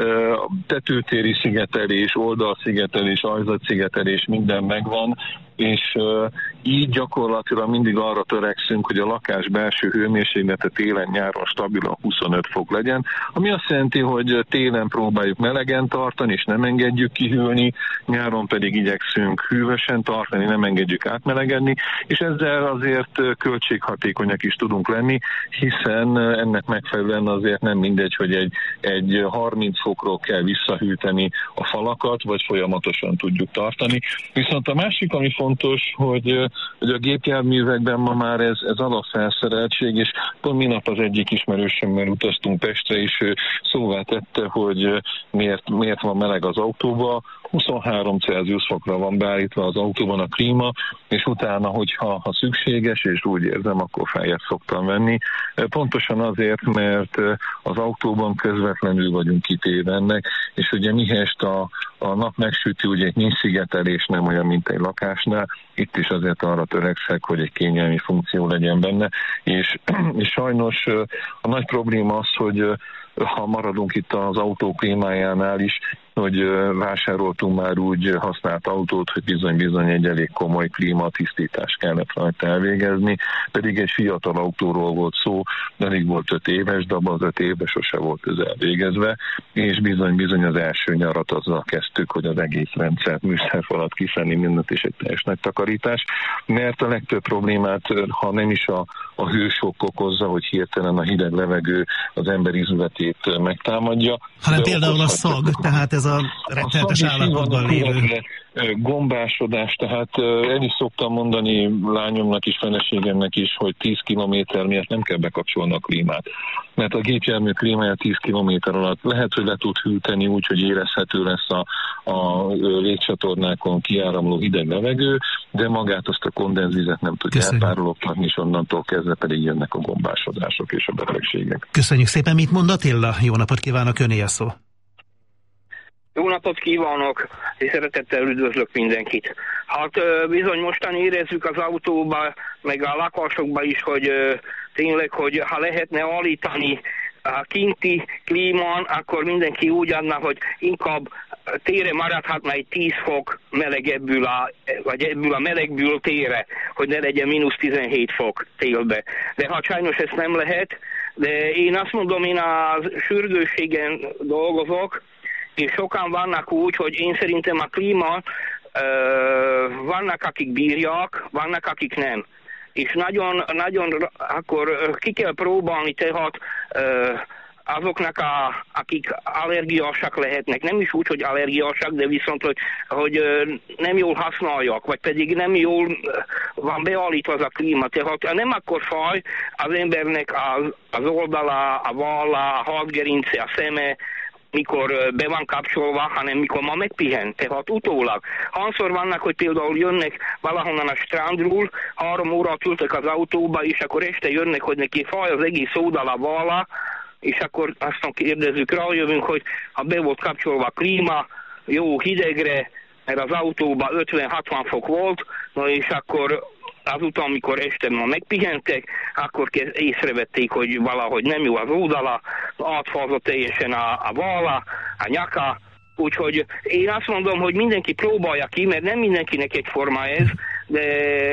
S1: Tetőtéri szigetelés, oldalszigetelés, ajzatszigetelés, minden megvan, és uh, így gyakorlatilag mindig arra törekszünk, hogy a lakás belső hőmérséklete télen-nyáron stabilan huszonöt fok legyen, ami azt jelenti, hogy télen próbáljuk melegen tartani, és nem engedjük kihűlni, nyáron pedig igyekszünk hűvösen tartani, nem engedjük átmelegedni, és ezzel azért költséghatékonyak is tudunk lenni, hiszen ennek megfelelően azért nem mindegy, hogy egy, egy harminc fokról kell visszahűteni a falakat, vagy folyamatosan tudjuk tartani. Viszont a másik, ami fontos, Fontos, hogy, hogy a gépjárművekben ma már ez, ez alapfelszereltség, és pont minap az egyik ismerősömmel utaztunk Pestre, és ő szóvá tette, hogy miért, miért van meleg az autóba. huszonhárom Celsius fokra van beállítva az autóban a klíma, és utána, hogyha ha szükséges, és úgy érzem, akkor feljebb szoktam venni. Pontosan azért, mert az autóban közvetlenül vagyunk kitéve ennek, és ugye mihest a, a nap megsüti, ugye egy nincs szigetelés, nem olyan, mint egy lakásnál, itt is azért arra törekszek, hogy egy kényelmi funkció legyen benne, és, és sajnos a nagy probléma az, hogy ha maradunk itt az autó klímájánál is, hogy vásároltunk már úgy használt autót, hogy bizony-bizony egy elég komoly klímatisztítást kellett rajta elvégezni, pedig egy fiatal autóról volt szó, elég volt öt éves, de abban az öt évben sose volt ez elvégezve, és bizony-bizony az első nyarat azzal kezdtük, hogy az egész rendszert, műszerfalat kifenni, mindent is egy teljes nagy takarítás, mert a legtöbb problémát, ha nem is a, a hősok okozza, hogy hirtelen a hideg levegő az ember izületét megtámadja.
S5: Hanem például a szag, tehát ez a rettenetes állapotban lévő
S1: gombásodás, tehát el is szoktam mondani lányomnak is, feleségemnek is, hogy tíz kilométer miatt nem kell bekapcsolni a klímát. Mert a gépjármű klímája tíz kilométer alatt lehet, hogy le tud hűteni úgy, hogy érezhető lesz a, a légcsatornákon kiáramló hideg levegő, de magát azt a kondenzvizet nem tudja elpárologtatni, és onnantól kezdve pedig jönnek a gombásodások és a betegségek.
S5: Köszönjük szépen, mit mond Attila? Jó napot kívánok, öné a szó.
S22: Jó napot kívánok, és szeretettel üdvözlök mindenkit. Hát bizony mostan érezzük az autóba, meg a lakásokba is, hogy tényleg, hogy ha lehetne állítani a kinti klímán, akkor mindenki úgy adna, hogy inkább tére maradhatna egy tíz fok melegebből a, vagy ebből a melegből tére, hogy ne legyen mínusz tizenhét fok télbe. De hát sajnos ezt nem lehet, de én azt mondom, én a sürgősségen dolgozok, és sokan vannak úgy, hogy én szerintem a klíma, vannak akik bírják, vannak akik nem. És nagyon, nagyon akkor ki kell próbálni tehát azoknak, a, akik allergiásak lehetnek, nem is úgy, hogy allergiásak, de viszont, hogy, hogy nem jól használják, vagy pedig nem jól van beállítva az a klíma. Tehát nem akkor faj az embernek az, az oldala, a válla, a hátgerince, a szeme, mikor be van kapcsolva, hanem mikor ma megpihen, tehát utólag. Hányszor vannak, hogy például jönnek valahonnan a strandról, három órát ültek az autóba, és akkor este jönnek, hogy neki fáj az egész oldal a válla, és akkor aztán kérdezzük, rájövünk, hogy ha be volt kapcsolva a klíma, jó hidegre, mert az autóban ötven-hatvan fok volt, na és akkor azután, amikor este ma megpihentek, akkor észrevették, hogy valahogy nem jó az oldala, átfázott teljesen a, a válla, a nyaka, úgyhogy én azt mondom, hogy mindenki próbálja ki, mert nem mindenkinek egyforma ez, de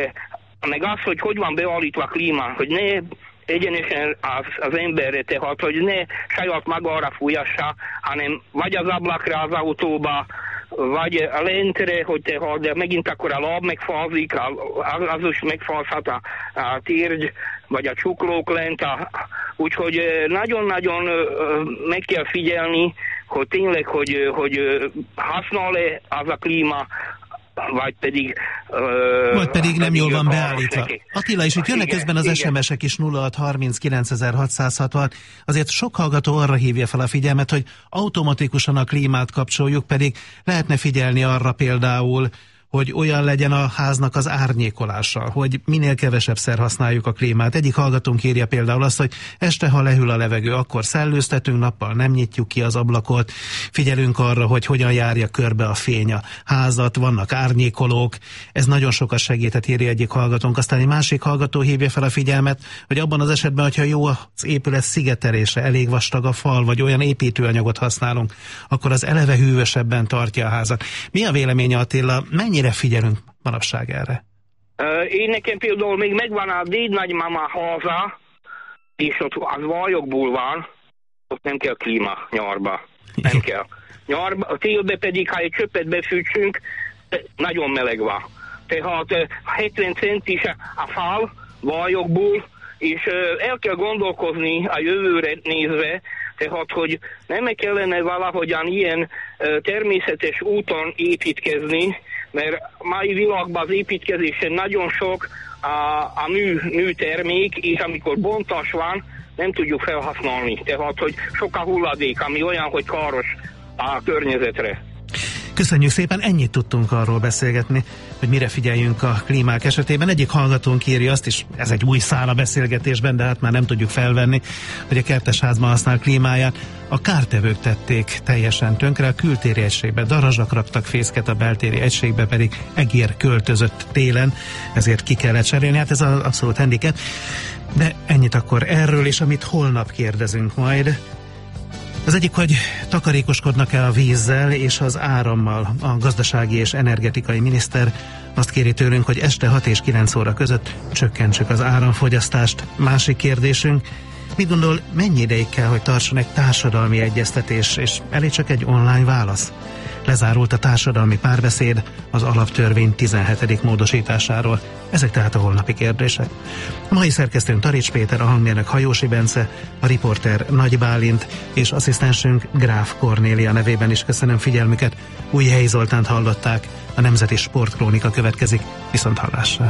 S22: meg az, hogy hogy van beállítva a klíma, hogy ne egyenesen az, az emberre, tehát, hogy ne saját magára fújassa, hanem vagy az ablakra az autóba, vagy a lentre, hogy tehát, de megint akkor a láb megfázik, az, az is megfázhat a, a térgy, vagy a csuklók lent, a, úgyhogy nagyon-nagyon meg kell figyelni, hogy tényleg, hogy, hogy használ-e az a klíma, vagy pedig... Uh,
S5: vagy pedig nem jól van beállítva. Neki. Attila, és itt jönnek közben az igen. es em es-ek is nulla hat harminc kilencezer-hatszázhatvan. Azért sok hallgató arra hívja fel a figyelmet, hogy automatikusan a klímát kapcsoljuk, pedig lehetne figyelni arra például, hogy olyan legyen a háznak az árnyékolása, hogy minél kevesebbszer használjuk a klímát. Egyik hallgatónk írja például azt, hogy este, ha lehűl a levegő, akkor szellőztetünk, nappal nem nyitjuk ki az ablakot, figyelünk arra, hogy hogyan járja körbe a fény a házat, vannak árnyékolók, ez nagyon sokat segített, írja egyik hallgatónk. Aztán egy másik hallgató hívja fel a figyelmet, hogy abban az esetben, hogyha jó az épület szigetelése, elég vastag a fal, vagy olyan építőanyagot használunk, akkor az eleve hűvösebben tartja a házat. Mi a véleménye, Attila? Mennyire figyelünk manapság erre?
S22: Én nekem például még megvan a dédnagymama háza, és ott az vajokból van, ott nem kell klíma nyarba. Nem kell. Nyarba, a télbe pedig, ha egy csöppet befűtsünk, nagyon meleg van. Tehát hetven centis a fal vajokból, és el kell gondolkozni a jövőre nézve, tehát, hogy nem kellene valahogyan ilyen természetes úton építkezni, mert mai világban az építkezésen nagyon sok a, a mű, műtermék, és amikor bontás van, nem tudjuk felhasználni. Tehát, hogy sok a hulladék, ami olyan, hogy káros a környezetre.
S5: Köszönjük szépen, ennyit tudtunk arról beszélgetni, hogy mire figyeljünk a klímák esetében. Egyik hallgatónk írja azt is, ez egy új szál a beszélgetésben, de hát már nem tudjuk felvenni, hogy a kertesházban használ klímáját a kártevők tették teljesen tönkre, a kültéri egységbe darazsak raktak fészket, a beltéri egységbe pedig egér költözött télen, ezért ki kellett cserélni. Hát ez az abszolút handicap. De ennyit akkor erről, és amit holnap kérdezünk majd. Az egyik, hogy takarékoskodnak-e a vízzel és az árammal. A gazdasági és energetikai miniszter azt kéri tőlünk, hogy este hat és kilenc óra között csökkentsük az áramfogyasztást. Másik kérdésünk, mit gondol, mennyi ideig kell, hogy tartson egy társadalmi egyeztetés, és elég csak egy online válasz? Lezárult a társadalmi párbeszéd az alaptörvény tizenhetedik módosításáról. Ezek tehát a holnapi kérdések. A mai szerkesztőnk Tarics Péter, a hangmérnök Hajósi Bence, a riporter Nagy Bálint és asszisztensünk Gráf Kornélia nevében is köszönöm figyelmüket. Újhelyi Zoltánt hallották, a Nemzeti Sportkrónika következik, viszont hallásra.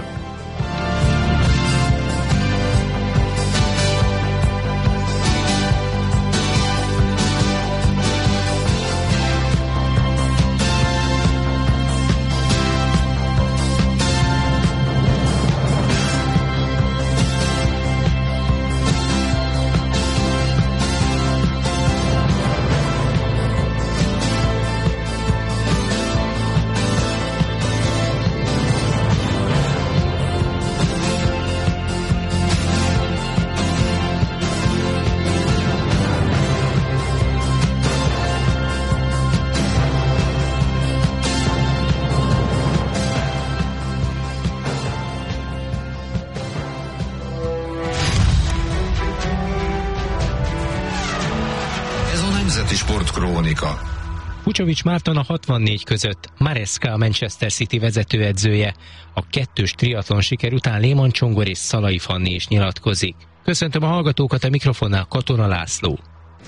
S4: Nemzeti Sportkrónika.
S7: Vučović Márton a hatvannégy között, Maresca a Manchester City vezetőedzője. A kettős triatlon siker után Léman Csongor és Szalai Fanni is nyilatkozik. Köszöntöm a hallgatókat, a mikrofonnál Katona László.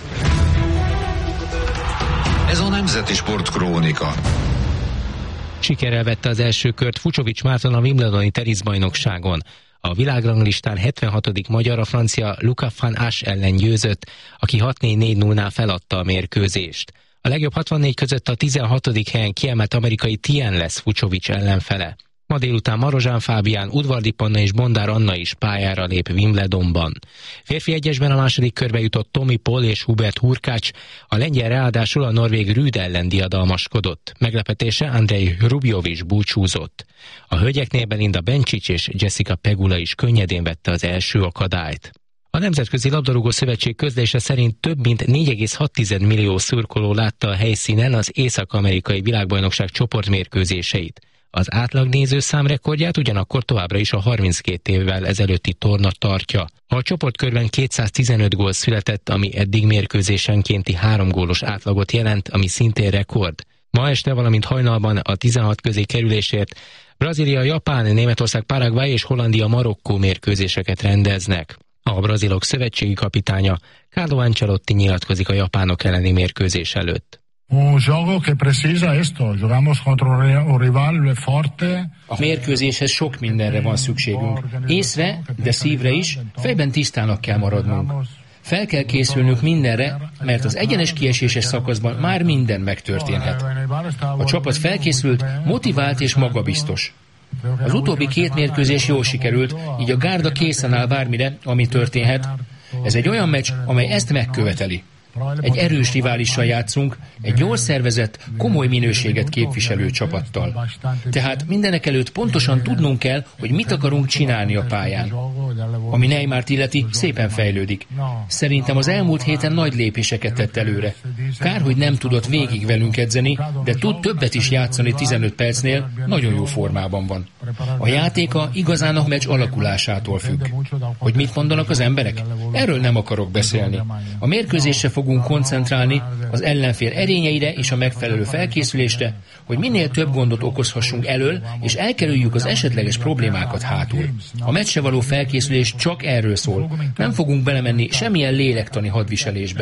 S4: Ez a Nemzeti Sportkrónika.
S7: Sikerrel vette az első kört Vučović Márton a Wimbledoni teniszbajnokságon. A világranglistán hetvenhatodik magyar, a francia Luca van Asch ellen győzött, aki hat négy négy nullnál feladta a mérkőzést. A legjobb hatvannégy között a tizenhatodik helyen kiemelt amerikai Tien lesz Vučović ellenfele. Ma délután Marozsán Fábián, Udvardi Panna és Bondár Anna is pályára lép Wimbledonban. Férfi egyesben a második körbe jutott Tommy Paul és Hubert Hurkacz, a lengyel ráadásul a norvég Rüd ellen diadalmaskodott. Meglepetése Andrei Rublev is búcsúzott. A hölgyeknél Belinda Bencic és Jessica Pegula is könnyedén vette az első akadályt. A Nemzetközi Labdarúgó Szövetség közlése szerint több mint négy egész hat millió szurkoló látta a helyszínen az észak-amerikai világbajnokság csoportmérkőzéseit. Az átlag nézőszám rekordját ugyanakkor továbbra is a harminckét évvel ezelőtti torna tartja. A csoportkörben kétszáztizenöt gól született, ami eddig mérkőzésenkénti három gólos átlagot jelent, ami szintén rekord. Ma este, valamint hajnalban a tizenhat közé kerülésért Brazília, Japán, Németország, Paraguay és Hollandia, Marokkó mérkőzéseket rendeznek. A brazilok szövetségi kapitánya Carlo Ancelotti nyilatkozik a japánok elleni mérkőzés előtt.
S23: A mérkőzéshez sok mindenre van szükségünk. Észre, de szívre is, fejben tisztának kell maradnunk. Fel kell készülnünk mindenre, mert az egyenes kieséses szakaszban már minden megtörténhet. A csapat felkészült, motivált és magabiztos. Az utóbbi két mérkőzés jól sikerült, így a gárda készen áll bármire, ami történhet. Ez egy olyan meccs, amely ezt megköveteli. Egy erős riválissal játszunk, egy jól szervezett, komoly minőséget képviselő csapattal. Tehát mindenek előtt pontosan tudnunk kell, hogy mit akarunk csinálni a pályán. Ami Neymart illeti, szépen fejlődik. Szerintem az elmúlt héten nagy lépéseket tett előre. Kár, hogy nem tudott végig velünk edzeni, de tud többet is játszani tizenöt percnél, nagyon jó formában van. A játéka igazán a meccs alakulásától függ. Hogy mit mondanak az emberek? Erről nem akarok beszélni. A mérkőzésre fogunk koncentrálni, az ellenfél erényeire és a megfelelő felkészülésre, hogy minél több gondot okozhassunk elől, és elkerüljük az esetleges problémákat hátul. A meccsre való felkészülés csak erről szól. Nem fogunk belemenni semmilyen lélektani hadviselésbe.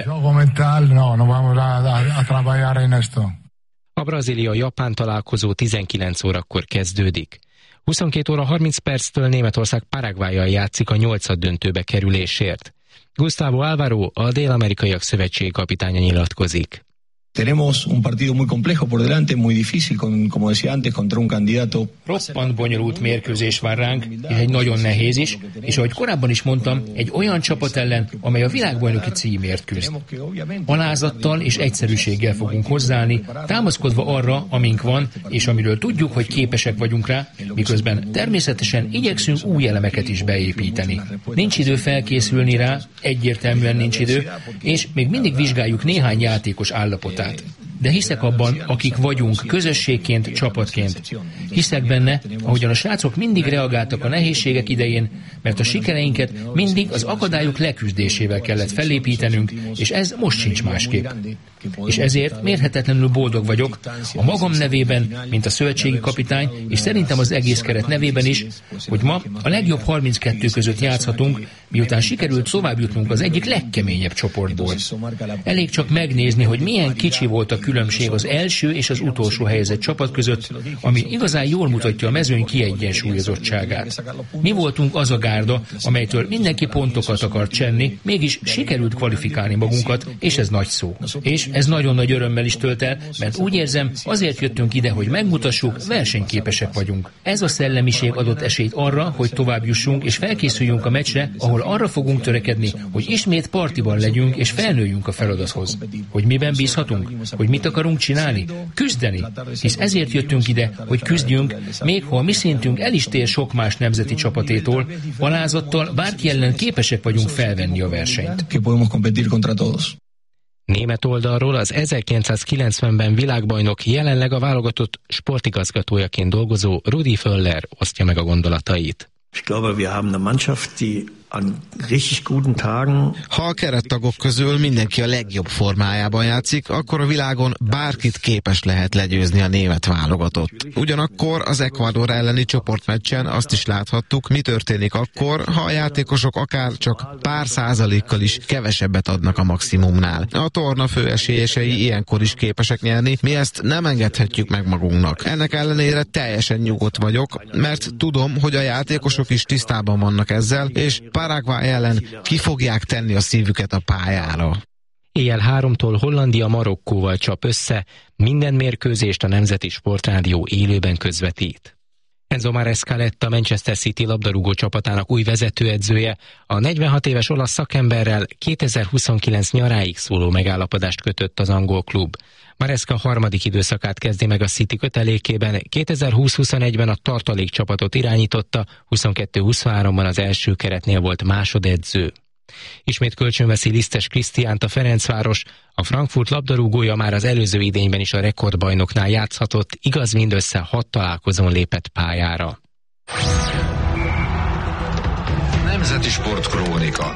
S7: A Brazília-Japán találkozó tizenkilenc órakor kezdődik. huszonkét óra harminc perctől Németország Paraguayyal játszik a nyolcad döntőbe kerülésért. Gustavo Alvaro, a dél-amerikaiak szövetségi kapitánya nyilatkozik.
S24: Tenemos un partido muy complejo por delante, muy difícil, con, como decía antes, contra un candidato.
S23: Roppant bonyolult mérkőzés vár ránk, és egy nagyon nehéz is, és ahogy korábban is mondtam, egy olyan csapat ellen, amely a világbajnoki címért küzd. Alázattal és egyszerűséggel fogunk hozzáállni, támaszkodva arra, amink van, és amiről tudjuk, hogy képesek vagyunk rá, miközben természetesen igyekszünk új elemeket is beépíteni. Nincs idő felkészülni rá, egyértelműen nincs idő, és még mindig vizsgáljuk néhány játékos állapotát. De hiszek abban, akik vagyunk, közösségként, csapatként. Hiszek benne, ahogyan a srácok mindig reagáltak a nehézségek idején, mert a sikereinket mindig az akadályok leküzdésével kellett fellépítenünk, és ez most sincs másképp. És ezért mérhetetlenül boldog vagyok, a magam nevében, mint a szövetségi kapitány, és szerintem az egész keret nevében is, hogy ma a legjobb harminckettő között játszhatunk, miután sikerült tovább jutnunk az egyik legkeményebb csoportból. Elég csak megnézni, hogy milyen kicsi volt a különbség az első és az utolsó helyezett csapat között, ami igazán jól mutatja a mezőny kiegyensúlyozottságát. Mi voltunk az a gárda, amelytől mindenki pontokat akart csenni, mégis sikerült kvalifikálni magunkat, és ez nagy szó. És ez nagyon nagy örömmel is tölt el, mert úgy érzem, azért jöttünk ide, hogy megmutassuk, versenyképesek vagyunk. Ez a szellemiség adott esélyt arra, hogy tovább jussunk és felkészüljünk a meccsre, ahol arra fogunk törekedni, hogy ismét partiban legyünk és felnőjünk a feladathoz. Hogy miben bízhatunk? Hogy mit akarunk csinálni? Küzdeni. Hisz ezért jöttünk ide, hogy küzdjünk, még ha a mi szintünk el is tér sok más nemzeti csapatétól, alázattal bárki ellen képesek vagyunk felvenni a versenyt.
S7: Német oldalról az ezerkilencszázkilencvenben világbajnok, jelenleg a válogatott sportigazgatójaként dolgozó Rudi Völler osztja meg a gondolatait.
S25: Ich glaube, wir haben eine Mannschaft, die
S6: Ha a kerettagok közül mindenki a legjobb formájában játszik, akkor a világon bárkit képes lehet legyőzni a német válogatott. Ugyanakkor az Ecuador elleni csoportmeccsen azt is láthattuk, mi történik akkor, ha a játékosok akár csak pár százalékkal is kevesebbet adnak a maximumnál. A torna főesélyesei ilyenkor is képesek nyerni, mi ezt nem engedhetjük meg magunknak. Ennek ellenére teljesen nyugodt vagyok, mert tudom, hogy a játékosok is tisztában vannak ezzel, és Paraguay ellen ki fogják tenni a szívüket a pályára.
S7: Éjjel háromtól Hollandia Marokkóval csap össze, minden mérkőzést a Nemzeti Sportrádió élőben közvetít. Enzo Maresca lett a Manchester City labdarúgó csapatának új vezetőedzője, a negyvenhat éves olasz szakemberrel kétezer-huszonkilenc nyaráig szóló megállapodást kötött az angol klub. Maresca harmadik időszakát kezdi meg a City kötelékében, kétezer-húsz-huszonegyben a tartalék csapatot irányította, huszonkettő-huszonháromban az első keretnél volt másodedző. Ismét kölcsönveszi Lisztes Krisztiánt a Ferencváros, a Frankfurt labdarúgója már az előző idényben is a rekordbajnoknál játszhatott, igaz mindössze hat találkozón lépett pályára.
S4: Nemzeti Sport Krónika.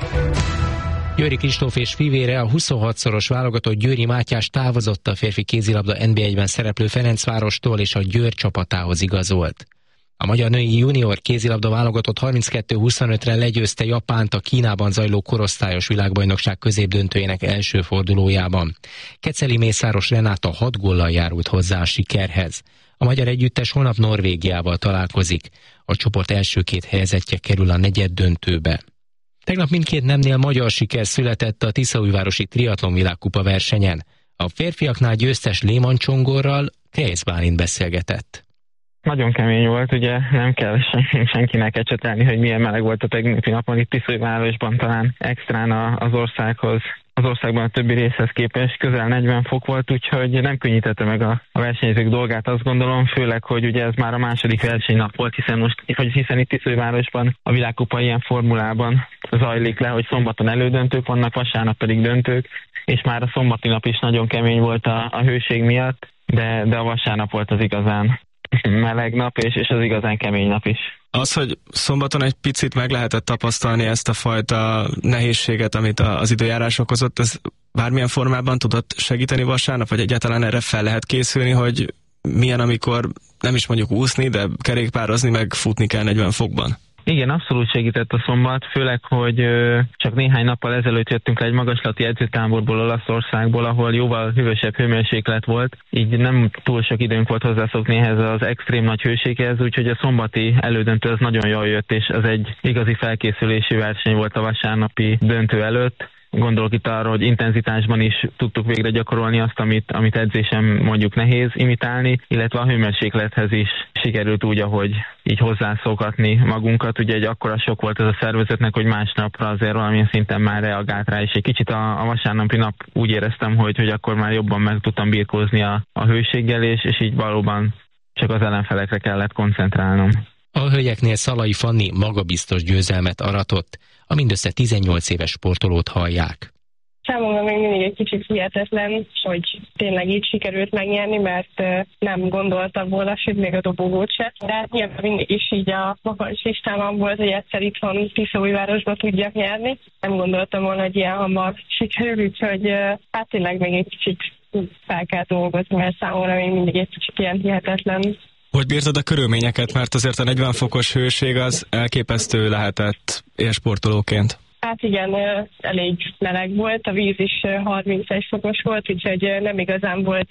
S7: Győri Kristóf és fivére, a huszonhatszoros válogatott Győri Mátyás távozott a férfi kézilabda en bé egyben szereplő Ferencvárostól és a Győr csapatához igazolt. A magyar női junior kézilabda válogatott harminckettő huszonötre legyőzte Japánt a Kínában zajló korosztályos világbajnokság középdöntőjének első fordulójában. Keceli Mészáros Renáta hat góllal járult hozzá a sikerhez. A magyar együttes holnap Norvégiával találkozik. A csoport első két helyezettje kerül a negyeddöntőbe. Tegnap mindkét nemnél magyar siker született a Tiszaújvárosi triatlon világkupa versenyen. A férfiaknál győztes Léman Csongorral Kejsz Bálint beszélgetett.
S8: Nagyon kemény volt, ugye nem kell senkinek ecsetelni, hogy milyen meleg volt a tegnapi napon itt Tiszaújvárosban, talán extrán az országhoz, az országban a többi részhez képest közel negyven fok volt, úgyhogy nem könnyítette meg a, a versenyzők dolgát, azt gondolom, főleg, hogy ugye ez már a második versenynap volt, hiszen most, hiszen itt Tiszaújvárosban a világkupa ilyen formulában zajlik le, hogy szombaton elődöntők vannak, vasárnap pedig döntők, és már a szombati nap is nagyon kemény volt a, a hőség miatt, de, de a vasárnap volt az igazán meleg nap, és, és az igazán kemény nap is.
S10: Az, hogy szombaton egy picit meg lehetett tapasztalni ezt a fajta nehézséget, amit az időjárás okozott, ez bármilyen formában tudott segíteni vasárnap, vagy egyáltalán erre fel lehet készülni, hogy milyen, amikor nem is mondjuk úszni, de kerékpározni, meg futni kell negyven fokban?
S8: Igen, abszolút segített a szombat, főleg, hogy ö, csak néhány nappal ezelőtt jöttünk le egy magaslati edzőtáborból Olaszországból, ahol jóval hűvösebb hőmérséklet volt, így nem túl sok időnk volt hozzászokni ehhez az extrém nagy hőséghez, úgyhogy a szombati elődöntő az nagyon jól jött, és az egy igazi felkészülési verseny volt a vasárnapi döntő előtt. Gondolok itt arra, hogy intenzitásban is tudtuk végre gyakorolni azt, amit, amit edzésem mondjuk nehéz imitálni, illetve a hőmérséklethez is sikerült úgy, ahogy így hozzászokatni magunkat. Ugye egy akkora sok volt ez a szervezetnek, hogy másnapra azért valamilyen szinten már reagált rá, és egy kicsit a, a vasárnapi nap úgy éreztem, hogy, hogy akkor már jobban meg tudtam birkózni a, a hőséggel, és, és így valóban csak az ellenfelekre kellett koncentrálnom.
S7: A hölgyeknél Szalai Fanni magabiztos győzelmet aratott, a mindössze tizennyolc éves sportolót hallják.
S11: Számomra még mindig egy kicsit hihetetlen, hogy tényleg így sikerült megnyerni, mert nem gondoltam volna, sőt még a dobogót se. De nyilván mindig is így a magas listámon volt, hogy egyszer itthon Tiszaújvárosba tudjak nyerni. Nem gondoltam volna, hogy ilyen hamar sikerül, úgyhogy hát tényleg még egy kicsit fel kell dolgozni, mert számomra még mindig egy kicsit ilyen hihetetlen.
S10: Hogy bírtad a körülményeket, mert azért a negyven fokos hőség az elképesztő lehetett élsportolóként?
S11: Hát igen, elég meleg volt, a víz is harmincegy fokos volt, úgyhogy nem igazán volt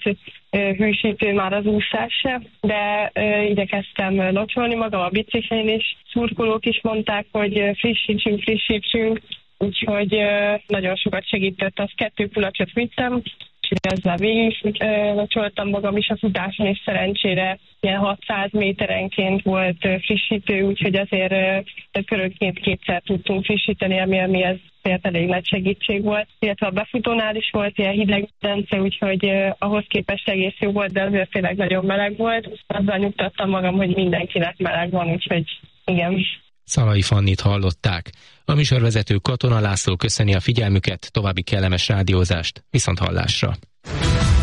S11: hűsítő már az úszás se, de igyekeztem locsolni magam a biciklin is. Szurkolók is mondták, hogy frissítsünk, frissítsünk, úgyhogy nagyon sokat segített, az kettő kulacsot vittem, és ezzel végig locsoltam magam is a futáson, és szerencsére ilyen hatszáz méterenként volt frissítő, úgyhogy azért körönként kétszer tudtunk frissíteni, ami, ami ez elég nagy segítség volt. Illetve a befutónál is volt ilyen hideg medence, úgyhogy ahhoz képest egész jó volt, de azért tényleg nagyon meleg volt. Azzal nyugtattam magam, hogy mindenkinek meleg van, úgyhogy igen.
S7: Szalai Fannit hallották. A műsorvezető Katona László köszöni a figyelmüket, további kellemes rádiózást, viszont hallásra.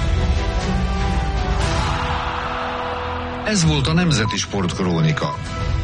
S4: Ez volt a Nemzeti Sport Krónika.